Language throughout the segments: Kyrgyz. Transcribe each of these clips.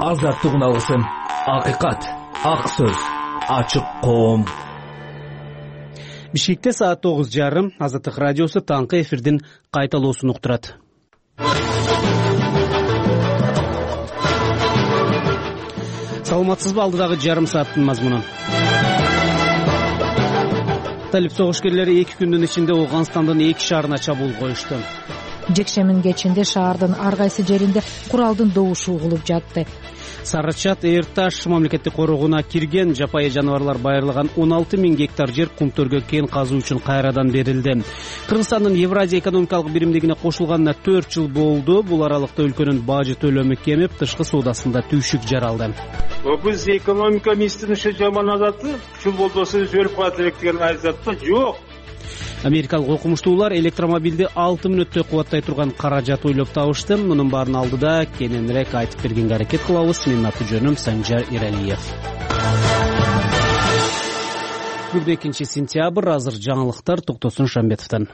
Азаттык алгысым, акыйкат, ак сөз, ачык коом. Бишкекте саат 9:30 Азаттык радиосу таңкы эфирдин кайталоосун уктурат. Саламатсызбы, алдыдагы жарым сааттын мазмуну. Талип согушкерлери 2 күндүн ичинде Ооганстандын 2 шаарына чабуул коюшту. Жекшембин кечинде шаардын ар кайсы жеринде куралдын добушу угулуп жатты. Сарычат Эрташ мамлекеттик корогуна кирген жапайы жаныбарлар байырлаган 16 000 гектар жер кумтөргө кен казуу үчүн кайрадан берилди. Кыргызстандын Евразия экономикалык биримдигине кошулганына 4 жыл болду. Бул аралыкта өлкөнүн бажы төлөмү кемип, тышкы соодасында түйшүк жаралды. Биз экономика министринин иши жаман азаты, ушул болбосо өлүп калат элек деген айзатта жок. Америкалык окумуштуулар электромобилди 6 мүнөттө кубаттай турган каражат ойлоп табышты. Мунун баарын алдыда кененирээк айтып бергенге аракет кылабыз. Менин аты жөнүм Санжар Иралиев. Бүгүн 2 сентябрь, азыр жаңылыктар Токтосун Шамбетовдон.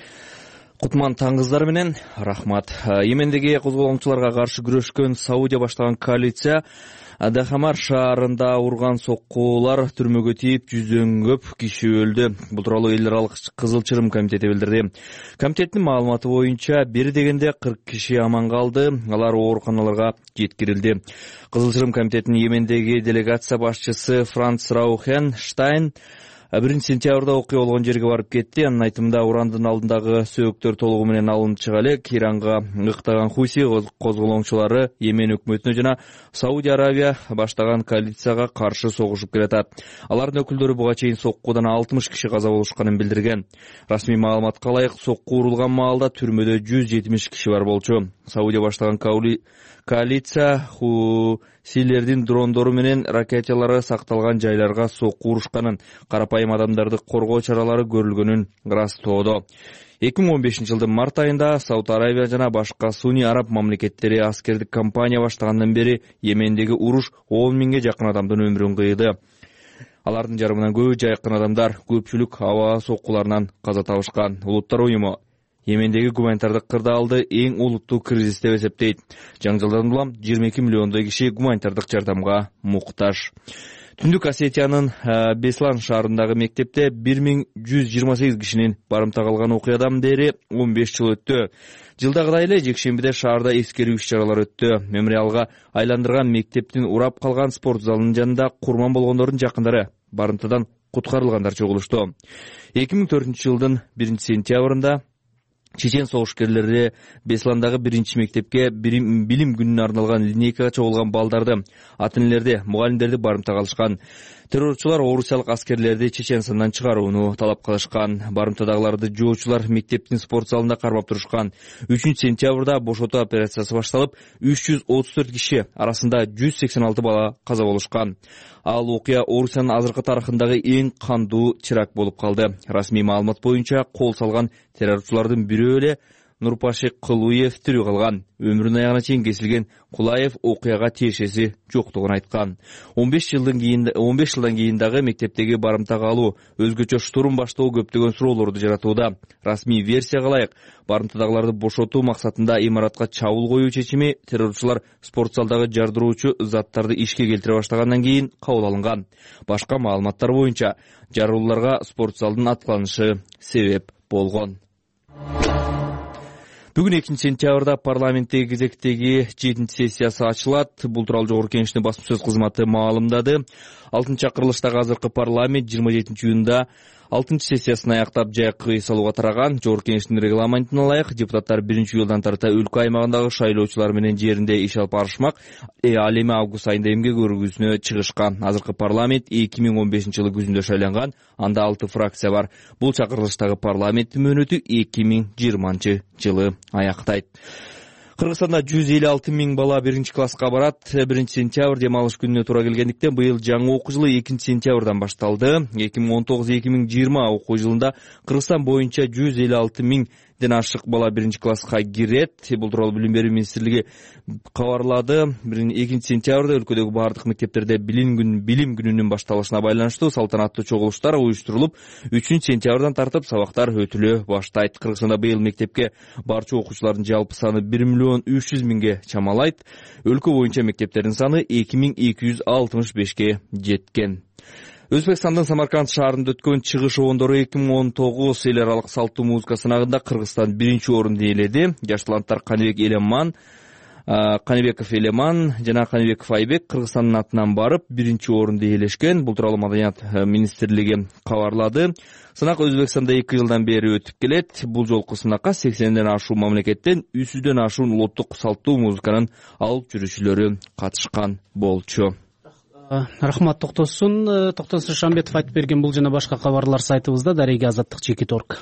Кутман таңгыздар менен рахмат. Йемендеги козголоңчуларга каршы күрөшкөн Саудия баштаган коалиция Дахамар шаарында урган соккуулар түрмөгө тийип, 100дөн көп киши өлдү. Бул тууралуу эл аралык Кызыл Чырым комитети билдирди. Комитеттин маалыматы боюнча, бир дегенде 40 киши аман калды, алар ооруканаларга жеткирилди. Кызыл Чырым комитетинин Йемендеги делегация башчысы Франц Раухен Штайн 1 сентябрда окуя болгон жерге барып кетти. Анын айтымында урандын алдындагы сөөктөр толугу менен алынып чыга элек Иранга ыктаган Хуси козголоңчулары Йемен өкмөтүнө жана Саудия Аравия баштаган коалицияга каршы согушуп келатат. Алардын өкүлдөрү буга чейин соккуудан 60 киши каза болушканын билдирген. Расмий маалыматка ылайык, сокку урулган маалда түрмөдө 170 киши бар болчу. Саудия баштаган коалиция Хусилердин дрондору менен ракеталары сакталган жайларга сокку урушканын, карапайым адамдарды коргоо чаралары көрүлгөнүн ырастоодо. 2015 жылдын март айында Сауд Аравия жана башка суний араб мамлекеттери аскердик кампания баштагандан бери Йемендеги уруш 10 000ге жакын адамдын өмүрүн кыйды. Алардын жарымынан көбү жайкын адамдар, көпчүлүк аба соккуларынан каза табышкан. Улуттар уюму Йемендеги гуманитардык кырдаалды эң олуттуу кризис деп эсептейт. Жаңжылдан улам 22 миллиондой киши гуманитардык жардамга муктаж. Түндүк Осетиянын Беслан шаарындагы мектепте 1128 кишинин барымта калган окуядан бери 15 жыл өттү. Жылдагыдай эле жекшембиде шаарда эскерүү иш-чаралары өттү. Мемориалга айландырган мектептин урап калган спорт залынын жанында курман болгондордун жакындары барымтадан куткарылгандар чогулушту. 2004 жылдын 1 сентябрында чечен согушкерлери Бесландагы 1 мектепке билим күнүнө арналган линейкага чогулган балдарды, ата-энелерди, мугалимдерди барымта кылышкан. Террорчулар орусиялык аскерлерди Чеченстандан чыгарууну талап кылышкан. Барымтадагыларды жоочулар мектептин спорт залында кармап турушкан. 3 сентябрда бошотуу операциясы башталып, 334 киши арасында 186 бала каза болушкан. Ал окуя Орусиянын азыркы тарыхындагы эң кандуу теракт болуп калды. Расмий маалымат боюнча, кол салган террорчулардын бирөө эле Нурпашик Кылуев тирүү калган. Өмүрүнүн аягына чейин кесилген Кулаев окуяга тиешеси жоктугун айткан. 15 жылдан кийин дагы мектептеги барымтага алуу, өзгөчө штурм баштоо көптөгөн суроолорду жаратууда. Расмий версияга ылайык, барымтадагыларды бошотуу максатында имаратка чабуул коюу чечими террорчулар спорт залдагы жардыруучу заттарды ишке келтире баштагандан кийин кабыл алынган. Башка маалыматтар боюнча, жарылууларга спорт залдын аткыланышы себеп болгон. Бүгүн 2 сентябрда парламенттеги кезектеги 7-сессиясы ачылат. Бул тууралуу Жогорку Кеңештин басма сөз кызматы маалымдады. 6-чакырылыштагы азыркы парламент 27-июнда 6-сессиясын аяктап жайкы салууга тараган. Жогорку Кеңештин регламентине ылайык депутаттар 1-июлдан тарта өлкө аймагындагы шайлоочулар менен жеринде иш алып барышмак. Ал эми август айында эмгек өргүүсүнө чыгышкан. Азыркы парламент 2015 жылы күзүндө шайланган. Анда 6 фракция бар. Бул чакырылыштагы парламенттин мөөнөтү 2020 жылы аяктайт. Кыргызстанда 156 000 бала 1 класска барат. 1 сентябрь демалыш күнүнө туура келгендиктен быйыл жаңы окуу жылы 2 сентябрдан башталды. 2019-2020 окуу жылында Кыргызстан боюнча 156 000 7-ден ашык бала 1-класска кирет. Бул тууралуу Билим берүү министрлиги кабарлады. 2-сентябрда өлкөдөгү бардык мектептерде билим күнүнүн башталышына байланыштуу салтанаттуу чогулуштар уюштурулуп, 3-сентябрдан тартып сабактар өтүлө баштайт. Кыргызстанда быйыл мектепке барчу окуучулардын жалпы саны 1.300.000 чамалайт. Өлкө боюнча мектептердин саны 2265 жеткен. Өзбекстандын Самарканд шаарында өткөн чыгыш обондору 2019 эл аралык салттуу музыка сынагында Кыргызстан 1-орунду ээледи. Жаш таланттар Каныбеков Элеман жана Каныбеков Айбек Кыргызстандын атынан барып 1-орунду ээлешкен. Бул тууралуу Маданият министрлиги кабарлады. Сынак Өзбекстанда 2 жылдан бери өтүп келет. Бул жолку сынакка 80ден ашуун мамлекеттен 300ден ашуун улуттук салттуу музыканын алып жүрүүчүлөрү катышкан болчу. Рахмат Токтосун Шамбетов айтып берген бул жана башка кабарлар сайтыбызда darega.azattik.org.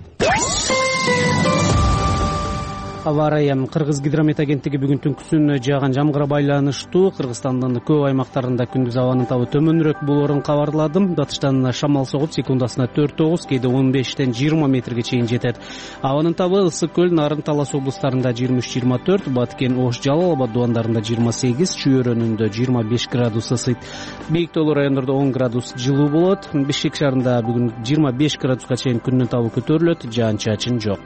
Аба ырайы Кыргыз гидромет агенттиги бүгүн түнкүсүн жааган жамгырга байланыштуу Кыргызстандын көп аймактарында күндүз абанын табы төмөнүрөөк болоорун кабарлады. Батыштан шамал согуп секундасына 4-9, кээде 15-тен 20 метрге чейин жетет. Абанын табы Ысык көл, Нарын, Талас облустарында 23-24, Баткен, Ош, Жалал Абад дубандарында 28, Чүй-өрөөнүндө 25 градус ысыйт. Бийик тоолуу райондордо 10 градус жылуу болот. Бишкек шаарында бүгүн 25 градуска чейин күндүн табы көтөрүлөт, жаан-чачын жок.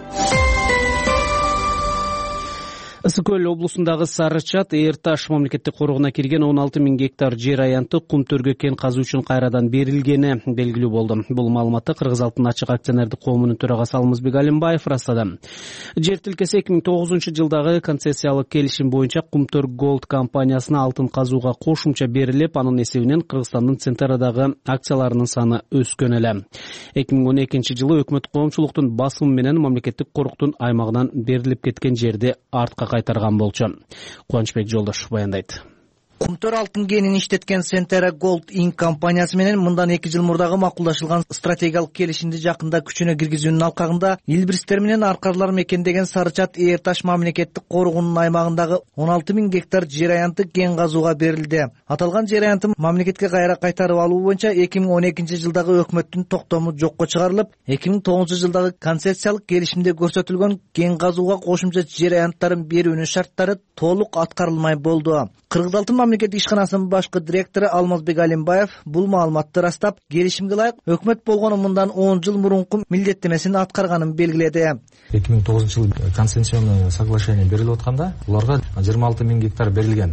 Ысык көл облусундагы Сарычат Эйр Таш мамлекеттик коргоуна кирген 16.000 гектар жер аянты кум төргө кен казуу үчүн кайрадан берилгени белгилүү болду. Бул маалыматты Кыргыз Алтын ачык акционердик коомунун төрагасы Алмазбек Алимбаев ырастады. Жер тилкеси 2009 жылдагы концессиялык келишим боюнча Кумтөр Голд компаниясына алтын казууга кошумча берилип, анын эсебинен Кыргызстандын Центрадагы акцияларынын саны өскөн эле. 2012 жылы өкмөт коомчулуктун басымы менен мамлекеттик коруктун аймагынан берилип кеткен жерди артка кайтарган болчу. Кубанычбек Жолдошов баяндайт. Кумтөр алтын кенин иштеткен Centera Gold Inc. компаниясы менен мындан 2 жыл мурдагы макулдашылган стратегиялык келишимди жакында күчүнө киргизүүнүн алкагында илбирстер менен аркарлар мекендеген Сарычат Эйр Таш мамлекеттик коргоонун аймагындагы 16.000 гектар жер аянты кен казууга берилди. Аталган жер аянты мамлекетке кайра кайтарып алуу боюнча 2012 жылдагы өкмөттүн токтому жокко чыгарылып, 2009 жылдагы концессиялык келишимде көрсөтүлгөн кен казууга кошумча жер аянттарын берүүнүн шарттары толук аткарылмай болду. Кыргыз Алтын мамлекеттик ишканасынын башкы директору Алмазбек Алимбаев бул маалыматты ырастап, келишимге ылайык өкмөт болгону мындан 10 жыл мурунку милдеттемесин аткарганын белгиледи. 2009 жылы концессионный соглашение берилип атканда, буларга 26.000 гектар берилген.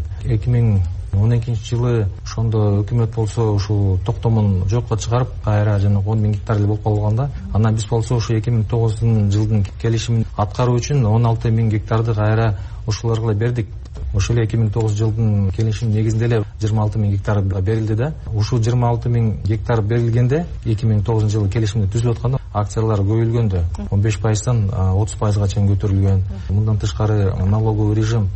2012 жылы ошондо өкмөт болсо ушул токтомун жокко чыгарып, кайра жана 10.000 гектар болуп калганда, анан биз болсо ушу 2009 жылдын келишимин аткаруу үчүн 16.000 гектарды кайра ушуларга бердик. Ошол 2009 жылдын келишим негизинде эле 26.000 гектар берилди да. Ушул 26.000 гектар берилгенде 2009 жылы келишимди түзүп атканда акциялар көбөйгөндө 15%дан 30%га чейин көтөрүлгөн. Мындан тышкары налоговый режим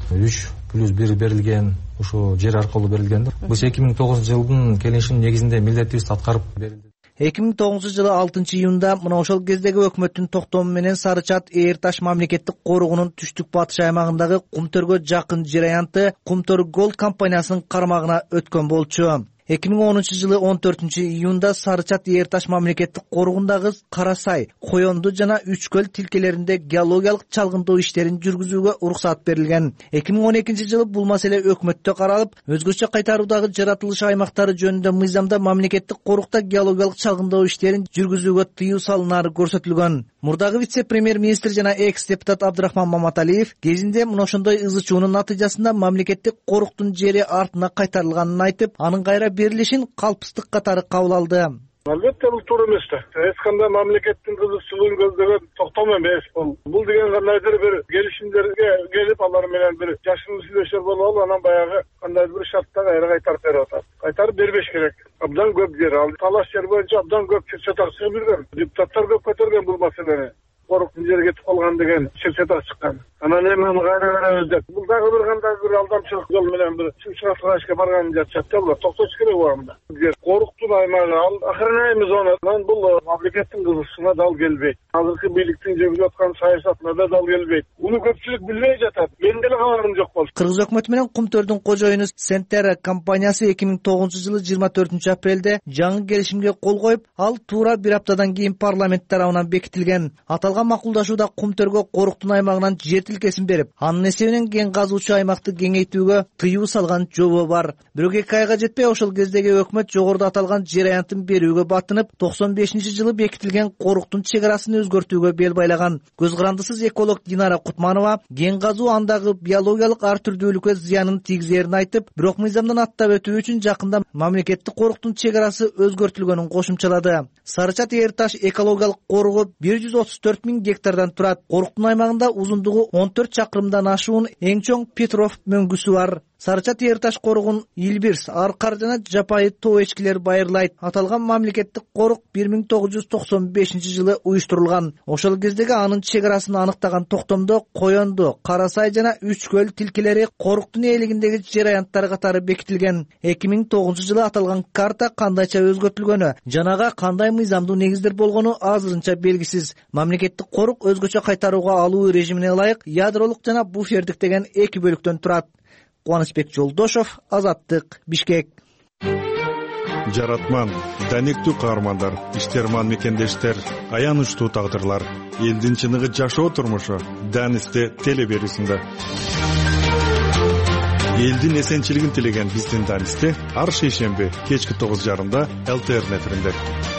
3+1 берилген, ушул жер аркылуу берилген. Бул 2009 жылдын келишим негизинде милдетибизди аткарып берилди. 2009 жылы 6 июнда мына ошол кездеги өкмөттүн токтому менен Сарычат Эйр Таш мамлекеттик коргоонун түштүк батыш аймагындагы Кумтөргө жакын жер аянты Кумтөр Голд компаниясынын кармагына өткөн болчу. 2010 жылы 14 июнда Сарычат Эйр Таш мамлекеттик коргоонундагы Карасай, Коёнду жана Үчкөл тилкелеринде геологиялык чалгындоо иштерин жүргүзүүгө уруксат берилген. 2012 жылы бул маселе өкмөттө каралып, өзгөчө кайтаруудагы жаратылыш аймактары жөнүндө мыйзамда мамлекеттик корукта геологиялык чалгындоо иштерин жүргүзүүгө тыюу салынары көрсөтүлгөн. Мурдагы вице-премьер-министр жана экс-депутат Абдрахман Маматалиев кезинде мына ошондой ызычуунун натыйжасында мамлекеттик коруктун жери артына кайтарылганын айтып, анын кайра берилишин калпстык катары кабыл алды. Албетте бул туура эмес да. Эч кандай мамлекеттин кызыкчылыгын көздөгөн токтом эмес бул. Бул деген кандайдыр бир келишимдерге келип, алар менен бир жашыл сүйлөшөр болуп, анан баягы кандайдыр бир шартта кайра кайтарып берип атат. Кайтарып бербеш керек. Абдан көп жер ал. Талаш жер боюнча абдан көп чат чыгып жүргөн. Депутаттар көп көтөргөн бул маселени. Коруктун жери кетип калган деген чат чыккан. Анан эми кайра беребиз деп. Бул дагы бир кандай бир алдамчылык жол менен бир чымчыратылышка барганын жатышат да булар. Токтош керек убагында. Коруктун аймагы ал охраняемый зона. Анан бул мамлекеттин кызыкчылыгына дал келбейт. Азыркы бийликтин жүргүзүп аткан саясатына да дал келбейт. Муну көпчүлүк билбей жатат. Менин деле кабарым жок болчу. Кыргыз өкмөтү менен Кумтөрдүн кожоюну Centera компаниясы 2009 жылы 24 апрелде жаңы келишимге кол коюп, ал туура бир аптадан кийин парламент тарабынан бекитилген. Аталган Аталган макулдашууда Кумтөргө коруктун аймагынан жер тилкесин берип, анын эсебинен кен казуучу аймакты кеңейтүүгө тыюу салган жобо бар. Бирок 2 айга жетпей ошол кездеги өкмөт жогоруда аталган жер аянтын берүүгө баттынып, 95-жылы бекитилген коруктун чек арасын өзгөртүүгө бел байлаган. Көз карандысыз эколог Динара Кутманова кен казуу андагы биологиялык ар түрдүүлүккө зыянын тийгизерин айтып, бирок мыйзамдан аттап өтүү үчүн жакында мамлекеттик коруктун чек арасы өзгөртүлгөнүн кошумчалады. Сарычат Эрташ экологиялык коругу 134 000 гектардан турат. Коруктун аймагында узундугу 14 чакырымдан ашуун эң чоң Петров мөңгүсү бар. Сарычат Эрташ коругун Илбирс, Аркар жана Жапайы тоо эчкилер байырлайт. Аталган мамлекеттик корук 1995-жылы уюштурулган. Ошол кездеги анын чек арасын аныктаган токтомдо Коёнду, Кара Сай жана Үч көл тилкелери коруктун ээлигиндеги жер аянттары катары бекитилген. 2009-жылы аталган карта кандайча өзгөртүлгөнү, жанага кандай мыйзамдуу негиздер болгону азырынча белгисиз. Мамлекеттик корук өзгөчө кайтарууга алуу режимине ылайык ядролук жана буфердик деген 2 бөлүктөн турат. Кубанычбек Жолдошов, Азаттык, Бишкек. Жаратман, данектүү каармандар, иштерман мекендештер, аянычтуу тагдырлар, элдин чыныгы жашоо турмушу Данисте телеберүүсүндө. Элдин эсенчилигин тилеген биздин Данисте ар шейшемби кечки 9:30 ЛТР неферинде.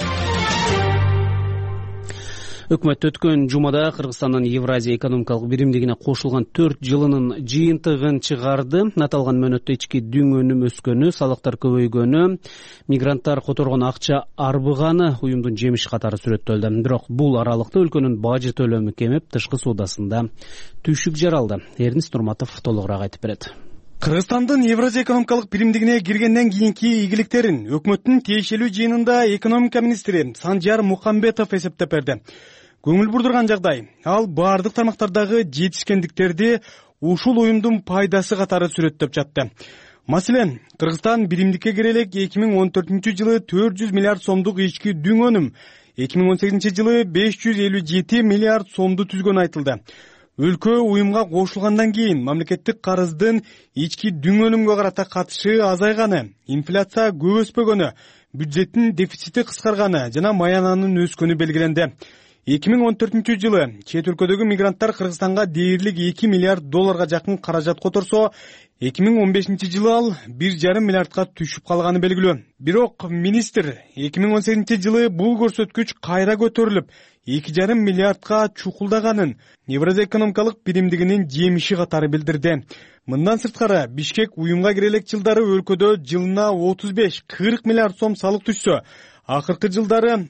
Өкмөт өткөн жумада Кыргызстандын Евразия экономикалык биримдигине кошулган 4 жылынын жыйынтыгын чыгарды. Аталган мөөнөттө ички дүң өнүм өскөнү, салыктар көбөйгөнү, мигранттар которгон акча арбыганы уюмдун жемиши катары сүрөттөлдү. Бирок бул аралыкта өлкөнүн бажы төлөмү кемип, тышкы соодасында түйшүк жаралды. Эрнис Нурматов толугураак айтып берет. Кыргызстандын Евразия экономикалык биримдигине киргенден кийинки ийгиликтерин өкмөттүн тиешелүү жыйынында экономика министри Санжар Мукамбетов эсептеп берди. Көңүл бурдурган жагдай, ал баардык тармактардагы жетишкендиктерди ушул уюмдун пайдасы катары сүрөттөп жатты. Маселен, Кыргызстан биримдикке кире элек 2014-жылы 400 миллиард сомдук ички дүң өнүм, 2018-жылы 557 миллиард сомду түзгөнү айтылды. Өлкө уюмга кошулгандан кийин мамлекеттик карыздын ички дүң өнүмгө карата катышы азайганы, инфляция көп өспөгөнү, бюджеттин дефицити кыскарганы жана маянанын өскөнү белгиленди. 2014-жылы чет өлкөдөгү мигранттар Кыргызстанга дээрлик 2 миллиард долларга жакын каражат которсо, 2015-жылы ал 1,5 миллиардка түшүп калганы белгилүү. Бирок министр 2018-жылы бул көрсөткүч кайра көтөрүлүп, 2,5 миллиардка чукулдаганын Евразия экономикалык биримдигинин жемиши катары билдирди. Мындан сырткары, Бишкек уюмга кире элек жылдары өлкөдө жылына 35-40 миллиард сом салык түшсө, акыркы жылдары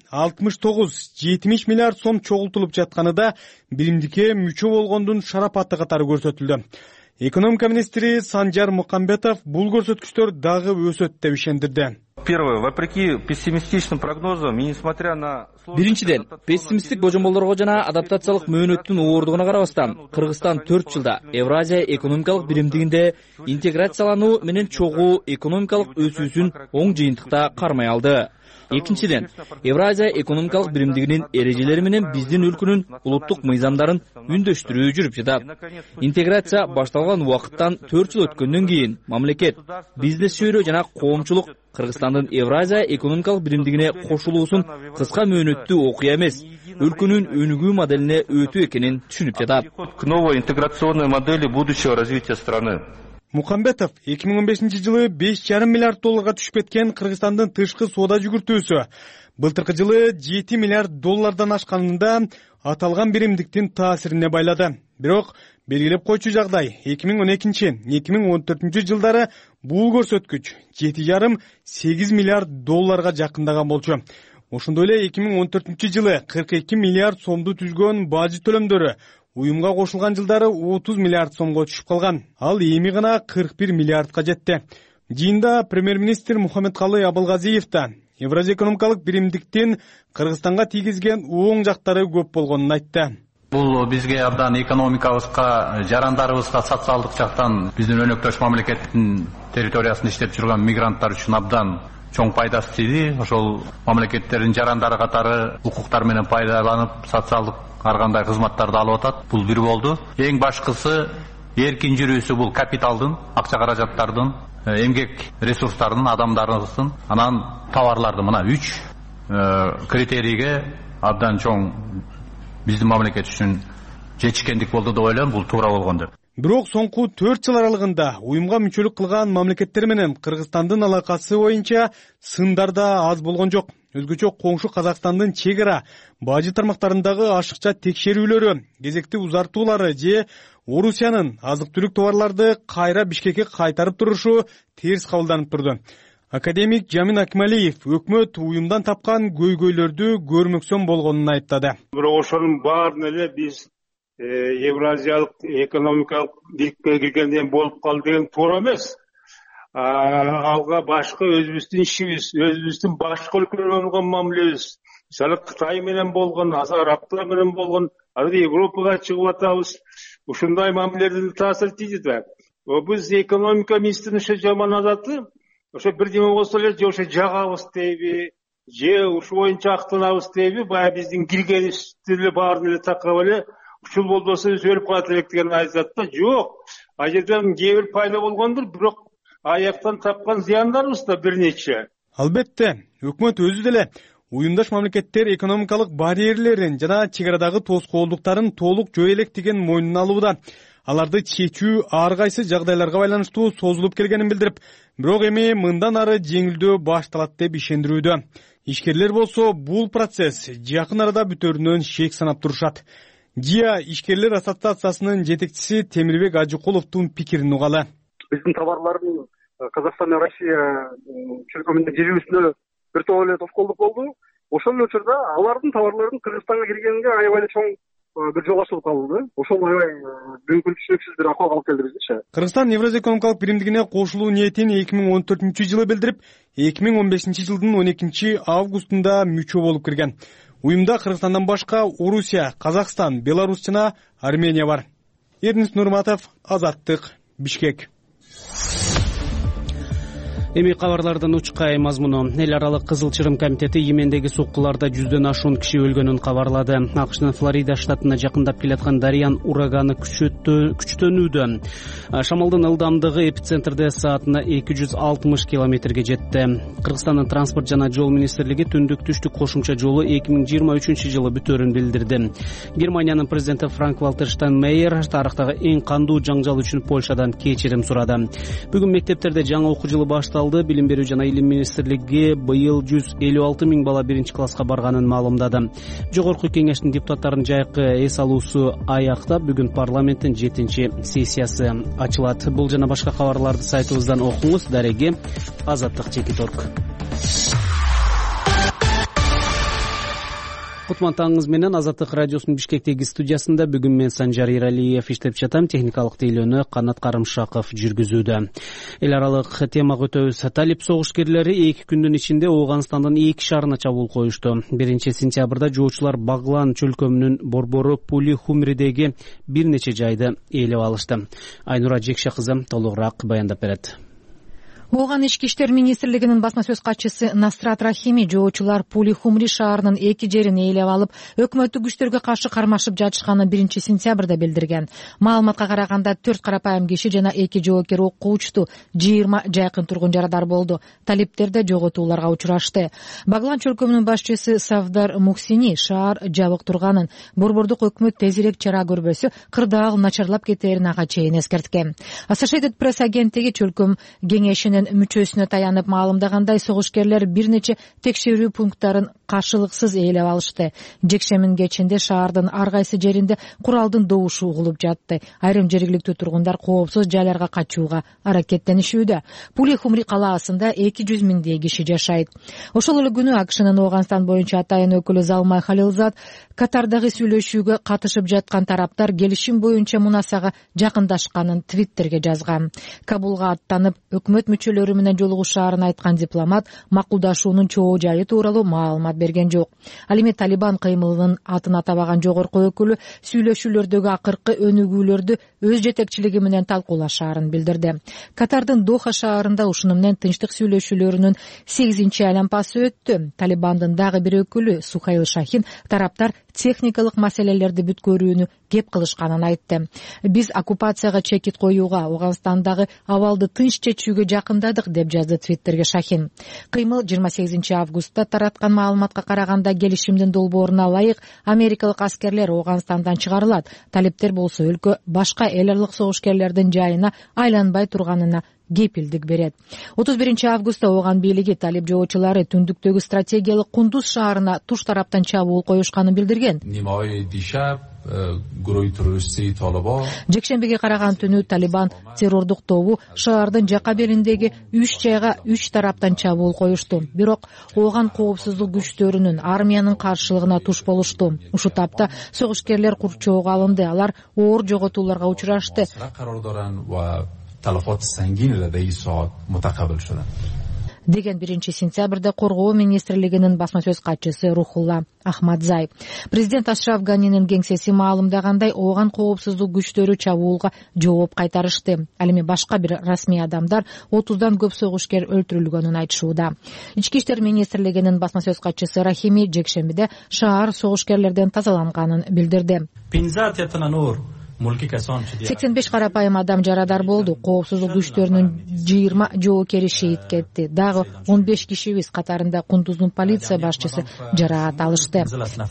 69-70 миллиард сом чогултулуп жатканы да биримдикке мүчө болгондун шарапаты катары көрсөтүлдү. Экономика министри Санжар Мукамбетов бул көрсөткүчтөр дагы өсөт деп ишендирди. Первое, вопреки пессимистичным прогнозам и несмотря на... Биринчиден, пессимисттик божомолдорго жана адаптациялык мөөнөттүн оордугуна карабастан, Кыргызстан 4 жылда Евразия экономикалык биримдигинде интеграциялануу менен чогуу экономикалык өсүүсүн оң жыйынтыкта кармай алды. Экинчиден, Евразия экономикалык биримдигинин эрежелери менен биздин өлкөнүн улуттук мыйзамдарын үндөштүрүү жүрүп жатат. Интеграция башталган убакыттан 4 жыл өткөндөн кийин мамлекет, бизнес чөйрө жана коомчулук Кыргызстандын Евразия экономикалык биримдигине кошулуусун кыска мөөнөттүү окуя эмес, өлкөнүн өнүгүү моделине өтүү экенин түшүнүп жатат. К новой интеграционной модели будущего развития страны. Мукамбетов 2015-жылы 5,5 миллиард долларга түшүп кеткен Кыргызстандын тышкы соода жүгүртүүсү былтыркы жылы 7 миллиард доллардан ашканында аталган биримдиктин таасирине байлады. Бирок белгилеп койчу жагдай 2012-2014 жылдары бул көрсөткүч 7,5-8 миллиард долларга жакындаган болчу. Ошондой эле 2014 жылы 42 миллиард сомду түзгөн бажы төлөмдөрү уюмга кошулган жылдары 30 миллиард сомго түшүп калган. Ал эми гана 41 миллиардка жетти. Жыйында премьер-министр Мухаммедкалый Абылгазиев да Евразия экономикалык биримдиктин Кыргызстанга тийгизген оң жактары көп болгонун айтты. Бул бизге абдан экономикабызга, жарандарыбызга социалдык жактан биздин өнөктөш мамлекеттин территориясында иштеп жүргөн мигранттар үчүн абдан чоң пайдасы тийди. Ошол мамлекеттердин жарандары катары укуктар менен пайдаланып, социалдык ар кандай кызматтарды алып атат. Бул бир болду. Эң башкысы эркин жүрүүсү бул капиталдын, акча каражаттардын, эмгек ресурстарынын, адамдарыбыздын, анан товарлардын мына 3 критерийге абдан чоң биздин мамлекет үчүн жетишкендик болду деп ойлойм. Бул туура болгон деп. Бирок соңку 4 жыл аралыгында уюмга мүчөлүк кылган мамлекеттер менен Кыргызстандын алакасы боюнча сындар да аз болгон жок. Өзгөчө коңшу Казакстандын чек ара бажы тармактарындагы ашыкча текшерүүлөрү, кезекти узартуулары же Орусиянын азык-түлүк товарларды кайра Бишкекке кайтарып турушу терс кабылданып турду. Академик Жамин Акмалиев өкмөт уюмдан тапкан көйгөйлөрдү көрмөксөн болгонун айыптады. Бирок ошонун баарын эле биз Евразиялык экономикалык бийликке киргенден болуп калды деген туура эмес. Алга башка өзүбүздүн ишибиз, өзүбүздүн башка өлкөлөргө болгон мамилебиз, мисалы Кытай менен болгон, арабтар менен болгон, азыр Европага чыгып атабыз. Ушундай мамилелердин таасири тийди да. Биз экономика министринин ошо жаман адаты, ошо бирдеме болсо эле же ошо жагабыз дейби, же ушу боюнча актанабыз дейби, баягы биздин киргенибизди эле баарын эле такап эле ушул болбосо өлүп калат элек деген айтат да. Жок, ал жерден кээ бир пайда болгондур, бирок аяктан тапкан зыяндарыбыз да бир нече. Албетте, өкмөт өзү деле уюмдаш мамлекеттер экономикалык барьерлерин жана чек арадагы тоскоолдуктарын толук жөө элек деген мойнуна алууда. Аларды чечүү ар кайсы жагдайларга байланыштуу созулуп келгенин билдирип, бирок эми мындан ары жеңилдөө башталат деп ишендирүүдө. Ишкерлер болсо бул процесс жакын арада бүтөрүнөн шек санап турушат. ЖИА ишкерлер ассоциациясынын жетекчиси Темирбек Ажыкуловдун пикирин угалы. Биздин товарлардын Казакстан менен Россия чөлкөмүндө жибибизде бир топ эле тоскоолдук болду. Ошол учурда алардын товарларынын Кыргызстанга киргенге аябай эле чоң бир жол ачылып калды. Ошол аябай мүмкүнчүлүксүз бир акыбалга алып келди бизчи. Кыргызстан Евразия экономикалык биримдигине кошулуу ниетин 2014-жылы билдирип, 2015-жылдын 12 августунда мүчө болуп кирген. Уюмда Кыргызстандан башка Орусия, Казакстан, Беларусь жана Армения бар. Эрнис Нурматов, Азаттык, Бишкек. Эми кабарлардын учкай мазмуну. Эл аралык Кызыл Чырым комитети Йемендеги соккуларда 100дөн ашуун киши өлгөнүн кабарлады. АКШнын Флорида штатына жакындап келаткан Дариян ураганы күчтөнүүдө. Шамалдын ылдамдыгы эпицентрде саатына 260 километрге жетти. Кыргызстандын транспорт жана жол министрлиги түндүк-түштүк кошумча жолу 2023-жылы бүтөөрүн билдирди. Германиянын президенти Франк-Валтер Штайнмайер тарыхтагы эң кандуу жаңжал үчүн Польшадан кечирим сурады. Бүгүн мектептерде жаңы окуу жылы башталды. Билим берүү жана илим министрлиги быйыл 156 миң бала 1-класска барганын маалымдады. Жогорку кеңештин депутаттарынын жайкы эс алуусу аяктап, бүгүн парламенттин 7-сессиясы ачылат. Бул жана башка кабарларды сайтыбыздан окуңуз. Дареги Азаттык Чекиторг. Кутман таңыңыз менен Азаттык радиосунун Бишкектеги студиясында бүгүн мен Санжар Иралиев иштеп жатам. Техникалык тейлөөнү Канат Карымшаков жүргүзүүдө. Эл аралык темага өтөбүз. Талип согушкерлери 2 күндүн ичинде Ооганстандын 2 шаарына чабуул коюшту. 1-сентябрда жоочулар Баглан чөлкөмүнүн борбору Пули Хумридеги бир нече жайды ээлеп алышты. Айнура Жекше кызы толугураак баяндап берет. Ооган ички иштер министрлигинин басма сөз катчысы Насрат Рахими жоочулар Пули Хумри шаарынын 2 жерин ээлеп алып, өкмөттүк күчтөргө каршы кармашып жатышканын 1-сентябрда билдирген. Маалыматка караганда 4 карапайым киши жана 2 жоокер окко учту. 20 жайкын тургун жарадар болду. Талиптер да жоготууларга учурашты. Баглан чөлкөмүнүн башчысы Савдар Мухсини шаар жабык турганын, борбордук өкмөт тезирээк чара көрбөсө кырдаал начарлап кетерин ага чейин эскерткен. Associated Press агенттиги чөлкөм кеңешинин мүчөсүнө таянып маалымдагандай, согушкерлер бир нече текшерүү пункттарын каршылыксыз ээлеп алышты. Жекшемин кечинде шаардын ар кайсы жеринде куралдын добушу угулуп жатты. Айрым жергиликтүү тургундар коопсуз жайларга качууга аракеттенишүүдө. Пули Хумри калаасында 200 миңдей киши жашайт. Ошол эле күнү АКШнын Ооганстан боюнча атайын өкүлү Залмай Халилзад Катардагы сүйлөшүүгө катышып жаткан тараптар келишим боюнча Мунасага жакындашканын Твиттерге жазган. Кабулга аттанып, өкмөт мүчөлөрү менен жолугушаарын айткан дипломат макулдашуунун чоо жайы тууралуу маалымат берген жок. Ал эми Талибан кыймылынын атын атабаган жогорку өкүлү сүйлөшүүлөрдөгү акыркы өнүгүүлөрдү өз жетекчилиги менен талкуулашаарын билдирди. Катардын Доха шаарында ушуну менен тынчтык сүйлөшүүлөрүнүн 8-чи айланпасы өттү. Талибандын дагы бир өкүлү Сухайл Шахин тараптар техникалык маселелерди бүткөрүүнү кеп кылышканын айтты. Биз оккупацияга чекит коюуга, Ооганстандагы абалды тынч чечүүгө жакында мойындадык, деп жазды Твиттерге Шахин. Кыймыл 28 августта тараткан маалыматка караганда келишимдин долбооруна ылайык америкалык аскерлер Ооганстандан чыгарылат. Талиптер болсо өлкө башка эл аралык согушкерлердин жайына айланбай турганына кепилдик берет. 31 августта Ооган бийлиги талип жоочулары түндүктөгү стратегиялык Кундуз шаарына туш тараптан чабуул коюшканын билдирген. Жекшембиге караган түнү Талибан террордук тобу шаардын жака белиндеги 3 жайга 3 тараптан чабуул коюшту. Бирок Ооган коопсуздук күчтөрүнүн армиянын каршылыгына туш болушту. Ушул тапта согушкерлер курчоого алынды. Алар оор жоготууларга учурашты. Деген 1 сентябрда Коргоо министрлигинин басма сөз катчысы Рухулла Ахмадзай. Президент Ашраф Ганинин кеңсеси маалымдагандай, Ооган коопсуздук күчтөрү чабуулга жооп кайтарышты. Ал эми башка бир расмий адамдар 30дан көп согушкер өлтүрүлгөнүн айтышууда. Ички иштер министрлигинин басма сөз катчысы Рахими жекшембиде шаар согушкерлерден тазаланганын билдирди. 85 карапайым адам жарадар болду. Коопсуздук күчтөрүнүн 20 жоокери шейит кетти. Дагы 15 кишибиз катарында Кундуздун полиция башчысы жараат алышты.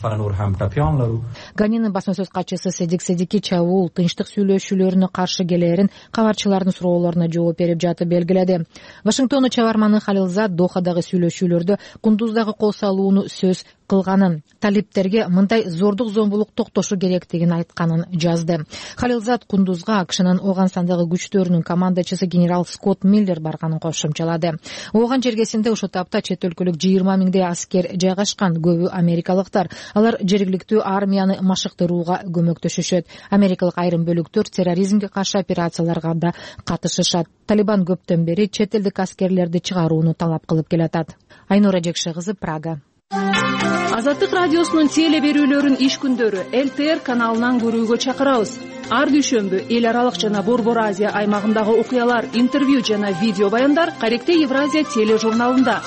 Ганинин басма сөз катчысы Седик Седики чабуул тынчтык сүйлөшүүлөрүнө каршы келерин кабарчылардын суроолоруна жооп берип жатып белгиледи. Вашингтондун чабарманы Халилзад Дохадагы сүйлөшүүлөрдө Кундуздагы кол салууну сөз кылганын, талиптерге мындай зордук зомбулук токтошу керектигин айтканын жазды. Халилзад Кундузга АКШнын Ооганстандагы күчтөрүнүн командачысы генерал Скотт Миллер барганын кошумчалады. Ооган жергесинде ушул тапта чет өлкөлүк 20 миңдей аскер жайгашкан, көбү америкалыктар. Алар жергиликтүү армияны машыктырууга көмөктөшүшөт. Америкалык айрым бөлүктөр терроризмге каршы операцияларга да катышышат. Талибан көптөн бери чет элдик аскерлерди чыгарууну талап кылып келатат. Айнура Жекше кызы, Прага. Азаттык радиосунун теле берүүлөрүн иш күндөрү ЛТР каналынан көрүүгө чакырабыз. Ар дүйшөмбү эл аралык жана Борбор Азия аймагындагы окуялар, интервью жана видео баяндар Каректе Евразия тележурналында.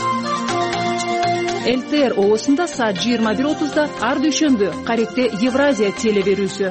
ЛТР оосунда саат 21:30 ар дүйшөмбү Каректе Евразия теле берүүсү.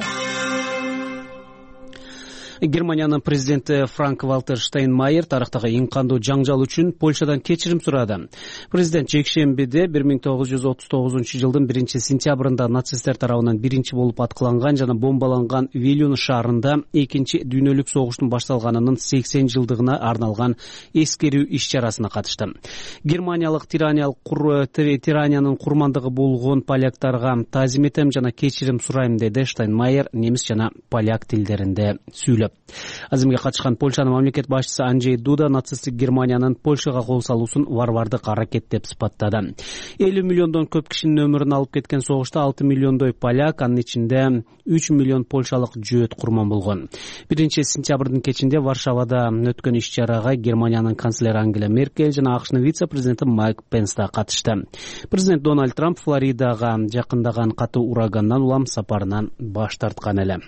Германиянын президенти Франк-Валтер Штайнмайер тарыхтагы эң кандуу жаңжал үчүн Польшадан кечирим сурады. Президент жекшембиде 1939 жылдын 1 сентябрында нацисттер тарабынан биринчи болуп аткыланган жана бомбаланган Вильнюс шаарында экинчи дүйнөлүк согуштун башталганынын 80 жылдыгына арналган эскерүү иш-чарасына катышты. Германиялык тираниянын курмандыгы болгон поляктарга таазим этем жана кечирим сурайм, деди Штайнмайер немис жана поляк тилдеринде сүйлөп. Азимге катышкан Польшанын мамлекет башчысы Анджей Дуда нацисттик Германиянын Польшага кол салуусун варвардык аракет деп сыпаттады. 50 миллиондон көп кишинин өмүрүн алып кеткен согушта 6 миллиондой поляк, анын ичинде 3 миллион польшалык жөөт курман болгон. 1 сентябрдын кечинде Варшавада өткөн иш-чарага Германиянын канцлери Ангела Меркель жана АКШнын вице-президенти Майк Пенс да катышты. Президент Дональд Трамп Флоридага жакындаган катуу урагандан улам сапарынан баш тарткан эле.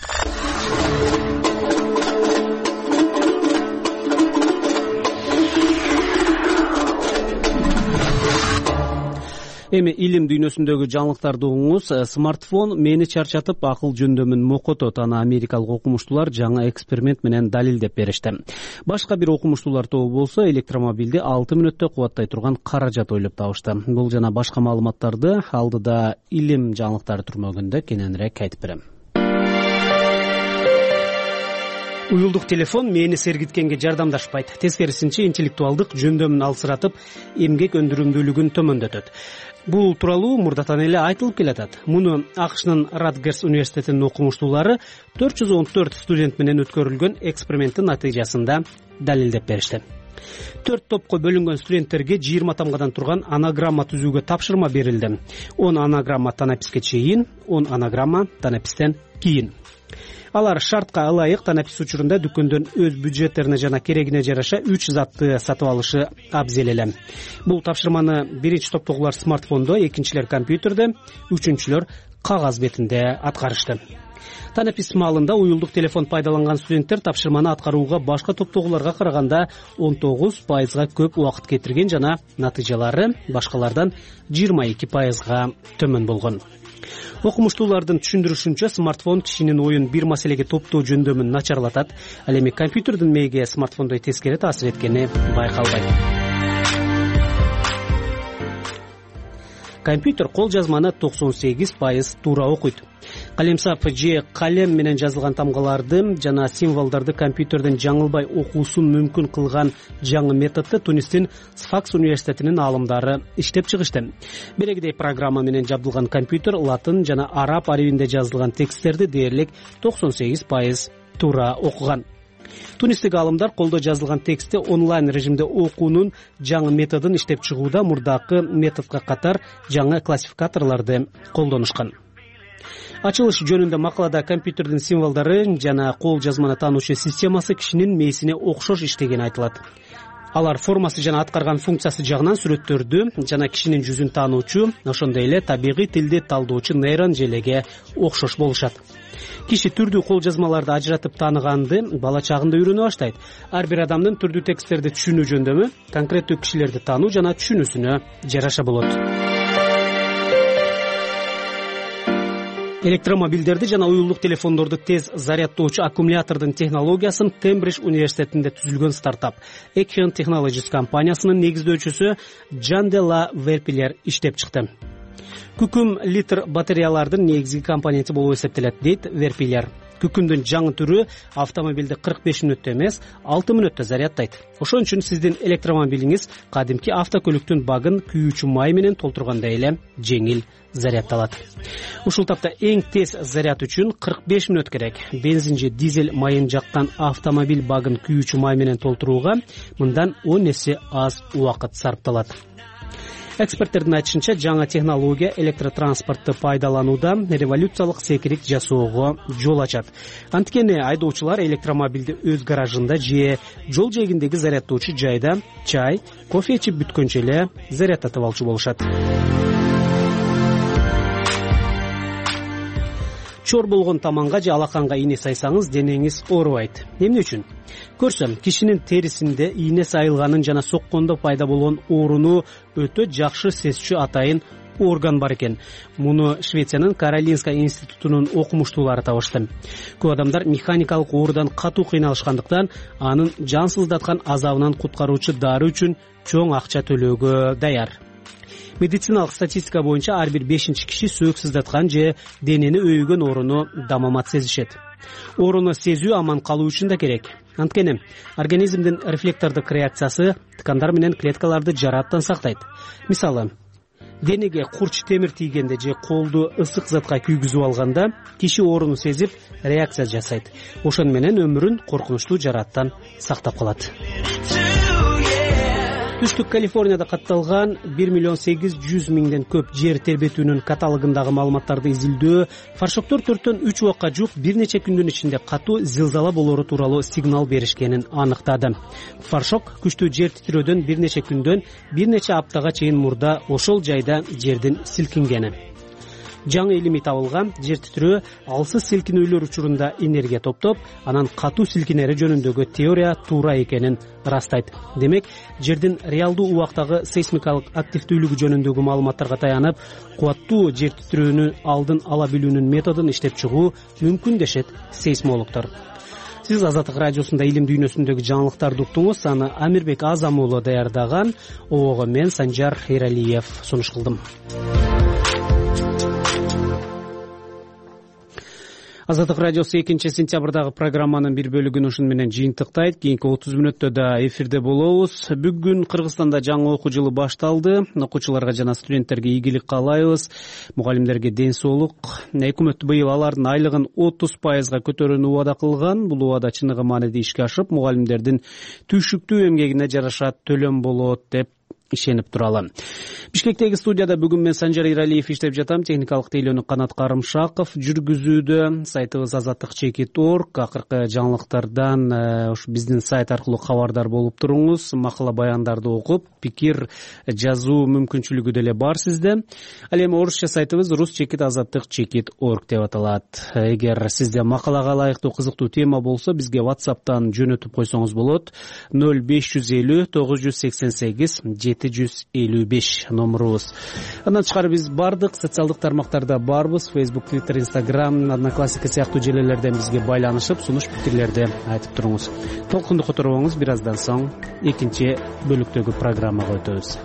Эми илим дүйнөсүндөгү жаңылыктарды угуңуз. Смартфон мени чарчатып акыл жөндөмүн мокотот. Аны америкалык окумуштуулар жаңы эксперимент менен далилдеп беришти. Башка бир окумуштуулар тобу болсо электромобилди 6 мүнөттө кубаттай турган каражат ойлоп табышты. Бул жана башка маалыматтарды алдыда илим жаңылыктары түрмөгүндө кененирээк айтып берем. Уюлдук телефон мени сергиткенге жардамдашпайт. Тескерисинче интеллектуалдык жөндөмүн алсыратып, эмгек өндүрүмдүүлүгүн төмөндөтөт. Бул тууралуу мурдатан эле айтылып келатат. Муну АКШнын Радгерс университетинин окумуштуулары 414 студент менен өткөрүлгөн эксперименттин натыйжасында далилдеп беришти. 4 топко бөлүнгөн студенттерге 20 тамгадан турган анаграмма түзүүгө тапшырма берилди. 10 анаграмма танаписке чейин, 10 анаграмма танапистен кийин. Алар шартка ылайык танапис учурунда дүкөндөн өз бюджеттерине жана керегине жараша 3 затты сатып алышы абзел эле. Бул тапшырманы биринчи топтогулар смартфондо, экинчилер компьютерде, үчүнчүлөр кагаз бетинде аткарышты. Танапис маалында уюлдук телефон пайдаланган студенттер тапшырманы аткарууга башка топтогуларга караганда 19%га көп убакыт кетирген жана натыйжалары башкалардан 22%га төмөн болгон. Окумуштуулардын түшүндүрүшүнчө, смартфон кишинин оюн бир маселеге топтоо жөндөмүн начарлатат, ал эми компьютердин мээге смартфондой тескери таасир эткени байкалбайт. Компьютер кол жазманы 98% туура окуйт. Калемсап же калем менен жазылган тамгаларды жана символдорду компьютерден жаңылбай окуусун мүмкүн кылган жаңы методду Тунистин Сфакс университетинин аалымдары иштеп чыгышты. Берегидей программа менен жабдылган компьютер латын жана араб арибинде жазылган тексттерди дээрлик 98% туура окуган. Тунистик аалымдар колдо жазылган текстти онлайн режимде окуунун жаңы методун иштеп чыгууда мурдакы методго катар жаңы классификаторлорду колдонушкан. Ачылыш жөнүндө макалада компьютердин символдору жана кол жазманы таануучу системасы кишинин мээсине окшош иштегени айтылат. Алар формасы жана аткарган функциясы жагынан сүрөттөрдү жана кишинин жүзүн таануучу, ошондой эле табигый тилди талдоочу нейрон желеге окшош болушат. Киши түрдүү кол жазмаларды ажыратып тааныганды бала чагында үйрөнө баштайт. Ар бир адамдын түрдүү тексттерди түшүнүү жөндөмү конкреттүү кишилерди таануу жана түшүнүүсүнө жараша болот. Электромобилдерди жана уюлдук телефондорду тез зарядтоочу аккумулятордун технологиясын Тембридж университетинде түзүлгөн стартап Action Technologies компаниясынын негиздөөчүсү Жан де ла Верпилер иштеп чыкты. Күкүм литр батареялардын негизги компоненти болуп эсептелет, дейт Верпилер. Күкүмдүн жаңы түрү автомобилди 45 мүнөттө эмес, 6 мүнөттө зарядтайт. Ошон үчүн сиздин электромобилиңиз кадимки автокөлүктүн багын күйүүчү май менен толтургандай эле жеңил зарядталат. Ушул тапта эң тез заряд үчүн 45 мүнөт керек. Бензин же дизель майын жаккан автомобиль багын күйүүчү май менен толтурууга мындан 10 эсе аз убакыт сарпталат. Эксперттердин айтышынча, жаңы технология электротранспортты пайдаланууда революциялык секирик жасоого жол ачат. Анткени айдоочулар электромобилди өз гаражында же жол жээгиндеги зарядтоочу жайда чай, кофе ичип бүткөнчө эле зарядтатып алчу болушат. Чор болгон таманга же алаканга ийне сайсаңыз денеңиз оорубайт. Эмне үчүн? Көрсөм, кишинин терисинде ийне сайылганын жана соккондо пайда болгон ооруну өтө жакшы сезчү атайын орган бар экен. Муну Швециянын Каролинска институтунун окумуштуулары табышты. Көп адамдар механикалык оорудан катуу кыйналышкандыктан анын жансыздаткан азабынан куткаруучу дары үчүн чоң акча төлөөгө даяр. Медициналык статистика боюнча ар бир 5-чи киши сөөксүздаткан же денени өйгөн ооруну дамамат сезишет. Ооруну сезүү аман калуу үчүн да керек. Анткени организмдин рефлектордук реакциясы ткандар менен клеткаларды жараттан сактайт. Мисалы, денеге курч темир тийгенде же колду ысык затка күйгүзүп алганда киши ооруну сезип реакция жасайт. Ошону менен өмүрүн коркунучтуу жараттан сактап калат. Түштүк Калифорнияда катталган 1,8 миллион көп жер тербетүүнүн каталогундагы маалыматтарды изилдөө фаршоктор 4-3 убакка жук бир нече күндүн ичинде катуу зилзала болоору тууралуу сигнал беришкенин аныктады. Фаршок күчтүү жер титирөөдөн бир нече күндөн бир нече аптага чейин мурда ошол жайда жердин силкингени. Жаңы илимий табылган жер титирөө алсыз силкинүүлөр учурунда энергия топтоп, анан катуу силкинери жөнүндөгү теория туура экенин ырастайт. Демек, жердин реалдуу убактагы сейсмикалык активдүүлүгү жөнүндөгү маалыматтарга таянып, кубаттуу жер титирөөнү алдын ала билүүнүн методун иштеп чыгуу мүмкүн дешет сейсмологдор. Сиз Азаттык радиосунда илим дүйнөсүндөгү жаңылыктарды уктуңуз. Аны Амирбек Азам уулу даярдаган. Обого мен Санжар Эралиев сунуш кылдым. Азаттык радиосу 2-сентябрдагы программанын бир бөлүгүн ушун менен жыйынтыктайт. Кийинки 30 мүнөттө да эфирде болобуз. Бүгүн Кыргызстанда жаңы окуу жылы башталды. Окуучуларга жана студенттерге ийгилик каалайбыз. Мугалимдерге ден соолук. Өкмөт быйыл алардын айлыгын 30% көтөрүүнү убада кылган. Бул убада чыныгы мааниде ишке ашып, мугалимдердин түйшүктүү эмгегине жараша төлөм болот деп ишенип туралы. Бишкектеги студияда бүгүн мен Санжар Эралиев иштеп жатам. Техникалык тейлөөнү Канат Карымшаков жүргүзүүдө. Сайтыбыз azattik.org. Акыркы жаңылыктардан ушу биздин сайт аркылуу кабардар болуп туруңуз. Макала баяндарды окуп, пикир жазуу мүмкүнчүлүгү деле бар сизде. Ал эми орусча сайтыбыз rus-azattik.org деп аталат. Эгер сизде макалага ылайыктуу кызыктуу тема болсо, бизге WhatsApp'тан жөнөтүп койсоңуз болот. 0550 988 755 номерубуз. Андан тышкары биз бардык социалдык тармактарда барбыз. Facebook, Twitter, Instagram, Одноклассники сыяктуу желелерден бизге байланышып, сунуш пикирлерди айтып туруңуз. Толкунду которобоңуз, бир аздан соң экинчи бөлүктөгү программага өтөбүз.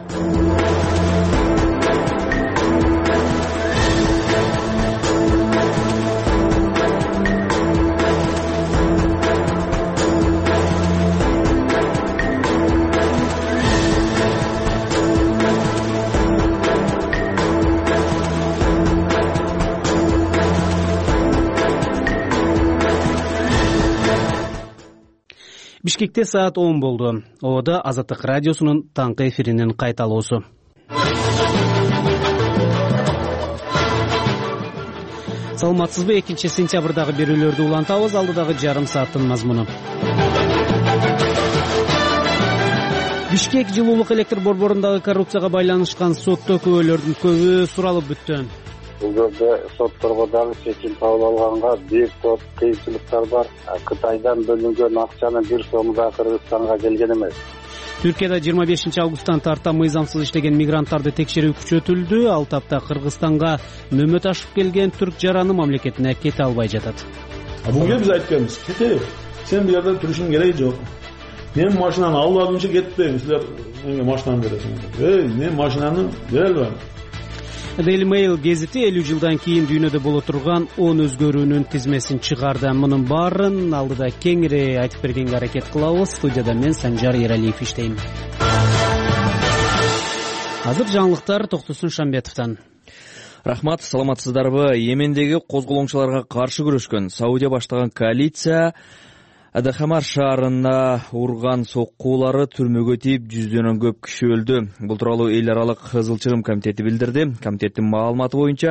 Бишкекте саат 10 болду. Ода Азаттык радиосунун таңкы эфиринин кайталоосу. Саламатсызбы? 2 сентябрдагы берүүлөрдү улантабыз. Алдыдагы жарым сааттын мазмуну. Бишкек жылуулук электр борборундагы коррупцияга байланышкан сотто күбөлөрдүн көбү суралып бүттү. Бул жерде сотторго дагы чечим кабыл алганга бир топ кыйынчылыктар бар. Кытайдан бөлүнгөн акчанын бир сому да Кыргызстанга келген эмес. Түркияда 25 августтан тарта мыйзамсыз иштеген мигранттарды текшерүү күчөтүлдү. Ал тапта Кыргызстанга нөмөт ашып келген түрк жараны мамлекетине кете албай жатат. Буга биз айтканбыз, кете. Сен бу жерде турушуң кереги жок. Мен машинаны албагынча кетпейм. Силер менге машинаны бересиңер. Мен машинаны бере албайм. Daily Mail гезити 50 жылдан кийин дүйнөдө боло турган 10 өзгөрүүнүн тизмесин чыгарды. Мунун баарын алдыда кеңири айтып бергенге аракет кылабыз. Студияда мен Санжар Ералиев иштейм. Азыр жаңылыктар Токтосун Шамбетовдон. Рахмат, саламатсыздарбы? Йемендеги козголоңчуларга каршы күрөшкөн Саудия баштаган коалиция Дахамар шаарында урган соккуулары түрмөгө тийип 100дөн көп киши өлдү. Бул тууралуу эл аралык Кызыл Чырым комитети билдирди. Комитеттин маалыматы боюнча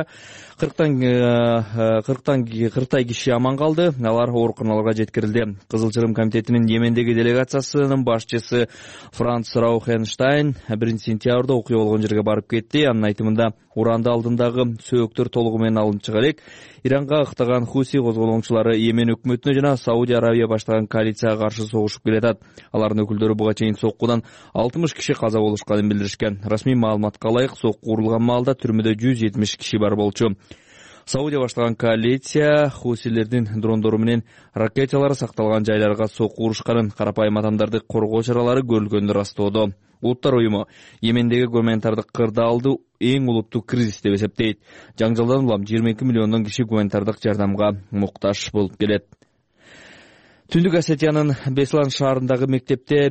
40 киши аман калды. Алар ооруканаларга жеткирилди. Кызыл Чырым комитетинин Йемендеги делегациясынын башчысы Франц Раухенштайн 1 сентябрда окуя болгон жерге барып кетти. Анын айтымында уранды алдындагы сөөктөр толугу менен алынып чыга элек. Иранга ыктаган Хуси козголоңчулары Йемен өкмөтүнө жана Саудия Арабия баштаган коалицияга каршы согушуп келатат. Алардын өкүлдөрү буга чейин соккудан 60 киши каза болушканын билдиришкен. Расмий маалыматка ылайык, сокку урулган маалда түрмөдө 170 киши бар болчу. Саудия баштаган коалиция хусилердин дрондору менен ракеталар сакталган жайларга сокку урушканын, карапайым адамдарды коргоо чаралары көрүлгөнүн растоодо. Улуттар уюму Йемендеги гуманитардык кырдаалды эң улуттуу кризис деп эсептейт. Жаңжалдан улам 22 миллиондон киши гуманитардык жардамга муктаж болуп келет. Түндүк Осетиянын Беслан шаарындагы мектепте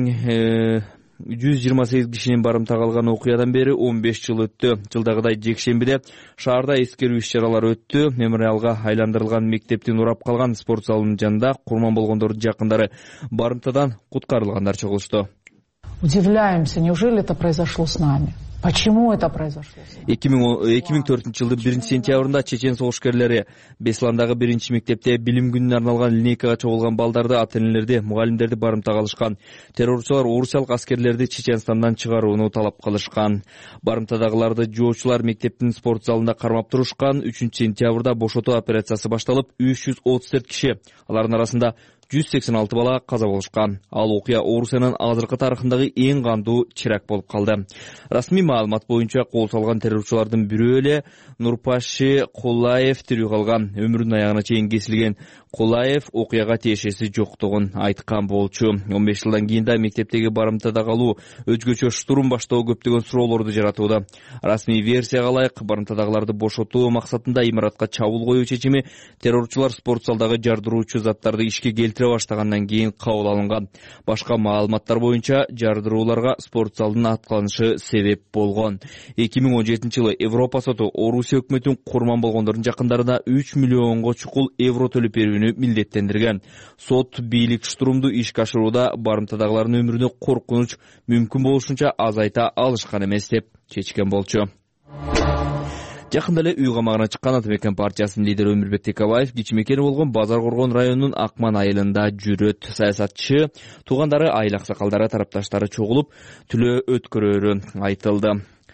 1128 кишинин барымтага алган окуядан бери 15 жыл өттү. Жылдагыдай жекшембиде шаарда эскерүү иш-чаралары өттү. Мемориалга айландырылган мектептин урап калган спорт залынын жанында курман болгондордун жакындары барымтадан куткарылгандар чогулушту. Удивляемся, неужели это произошло с нами? Почему это произошло? 2004 жылдын 1 сентябрында чечен согушкерлери Бесландагы 1 мектепте билим күнүнө арналган линейкага чогулган балдарды, ата-энелерди, мугалимдерди барымтага алышкан. Террорчулар орусиялык аскерлерди Чеченстандан чыгарууну талап кылышкан. Барымтадагыларды жоочулар мектептин спорт залында кармап турушкан. 3 сентябрда бошотуу операциясы башталып, 334 киши, алардын арасында 186 бала каза болушкан. Ал окуя Орусиянын азыркы тарыхындагы эң кандуу чирак болуп калды. Расмий маалымат боюнча кол салган террорчулардын бирөө эле Нурпаши Кулаев тирүү калган. Өмүрүнүн аягына чейин кесилген Кулаев окуяга тиешеси жоктугун айткан болчу. 15 жылдан кийин да мектептеги барымтада калуу өзгөчө штурм баштоо көптөгөн суроолорду жаратууда. Расмий версияга ылайык, барымтадагыларды бошотуу максатында имаратка чабуул коюу чечими террорчулар спорт залдагы жардыруучу заттарды ишке келтире баштагандан кийин кабыл алынган. Башка маалыматтар боюнча жардырууларга спорт залдын аткаланышы себеп болгон. 2017 жылы Европа соту Орусия өкмөтүн курман болгондордун жакындарына 3 миллионго чукул евро төлөп берүүнү милдеттендирген. Сот бийлик штурмду ишке ашырууда барымтадагылардын өмүрүнө коркунуч мүмкүн болушунча азайта алышкан эмес деп чечкен болчу. Жакында эле үй камагына чыккан Атамекен партиясынын лидери Өмүрбек Текебаев кичи мекени болгон Базар Коргон районунун Акман айылында жүрөт. Саясатчы туугандары, айыл аксакалдары, тарапташтары чогулуп, түлөө өткөрөөрү айтылды.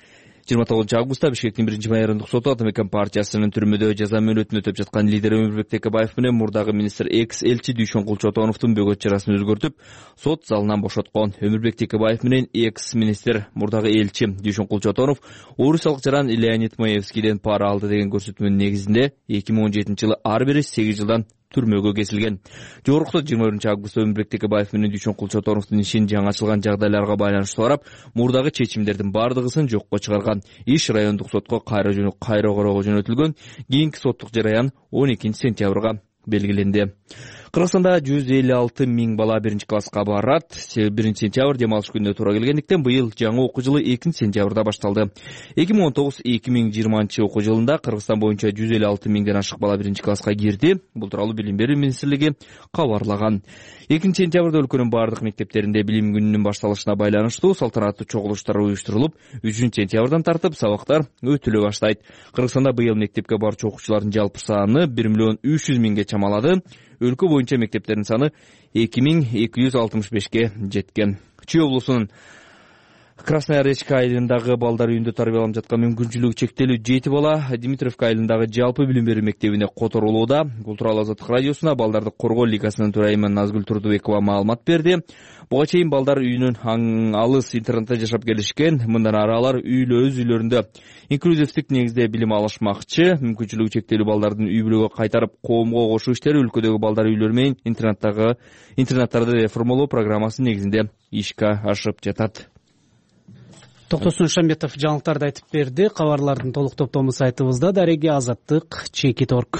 29 Бишкектин 1-майорындык соту Атамекен партиясынын түрмөдө жаза мөөнөтүн өтөп жаткан лидери Өмүрбек Текебаев менен мурдагы министр экс-элчи Дүйшөн Кулчотоновдун бөгөт чарасын өзгөртүп, сот залынан бошоткон. Өмүрбек Текебаев менен экс-министр мурдагы элчи Дүйшөн Кулчотонов орусиялык жаран Леонид Маевскийден пара алды деген көрсөтмөнүн негизинде 2017-жылы ар бири 8 жылдан түрмөгө кесилген. Жогорку сот 20 Өмүрбек Текебаев менен Дүйшөн Кулчотоновдун ишин жаңачылган жагдайларга байланыштуу карап, мурдагы чечимдердин бардыгысын жокко чыгарган. Иш райондук сотко кайра кароого жөнөтүлгөн. Кийинки соттук жараян 12 сентябрга белгиленди. Кыргызстанда 156 миң бала 1-класска барат. 1 сентябрь демалыш күнүнө туура келгендиктен быйыл жаңы окуу жылы 2 сентябрда башталды. 2019-2020 окуу жылында Кыргызстан боюнча 156 миңден ашык бала 1-класска кирди. Бул тууралуу Билим берүү министрлиги кабарлаган. 2 сентябрда өлкөнүн бардык мектептеринде билим күнүнүн башталышына байланыштуу салтанаттуу чогулуштар уюштурулуп, 3 сентябрдан тартып сабактар өтүлө баштайт. Кыргызстанда быйыл мектепке барчу окуучулардын жалпы саны 1 300 000 чамалады. Өлкө боюнча мектептердин саны 2265ке жеткен. Чүй облусунун Красная Речка айылындагы балдар үйүндө тарбияланып жаткан мүмкүнчүлүгү чектелүү 7 бала Димитровка айылындагы жалпы билим берүү мектебине которулууда. Бул тууралуу Азаттык радиосуна Балдарды коргоо лигасынын төрайымы Назгүл Турдубекова маалымат берди. Буга чейин балдар үйүнүн алыс интернетте жашап келишкен. Мындан ары алар өз үйлөрүндө инклюзивдик негизде билим алышмакчы. Мүмкүнчүлүгү чектелүү балдардын үй бүлөгө кайтарып коомго кошуу иштери өлкөдөгү балдар үйлөрү менен интернаттарды реформалоо программасы негизинде ишке ашып жатат. Токтосун Шамбетов жаңылыктарды айтып берди. Кабарлардын толук топтому сайтыбызда. Дареги Азаттык Чекит.орг.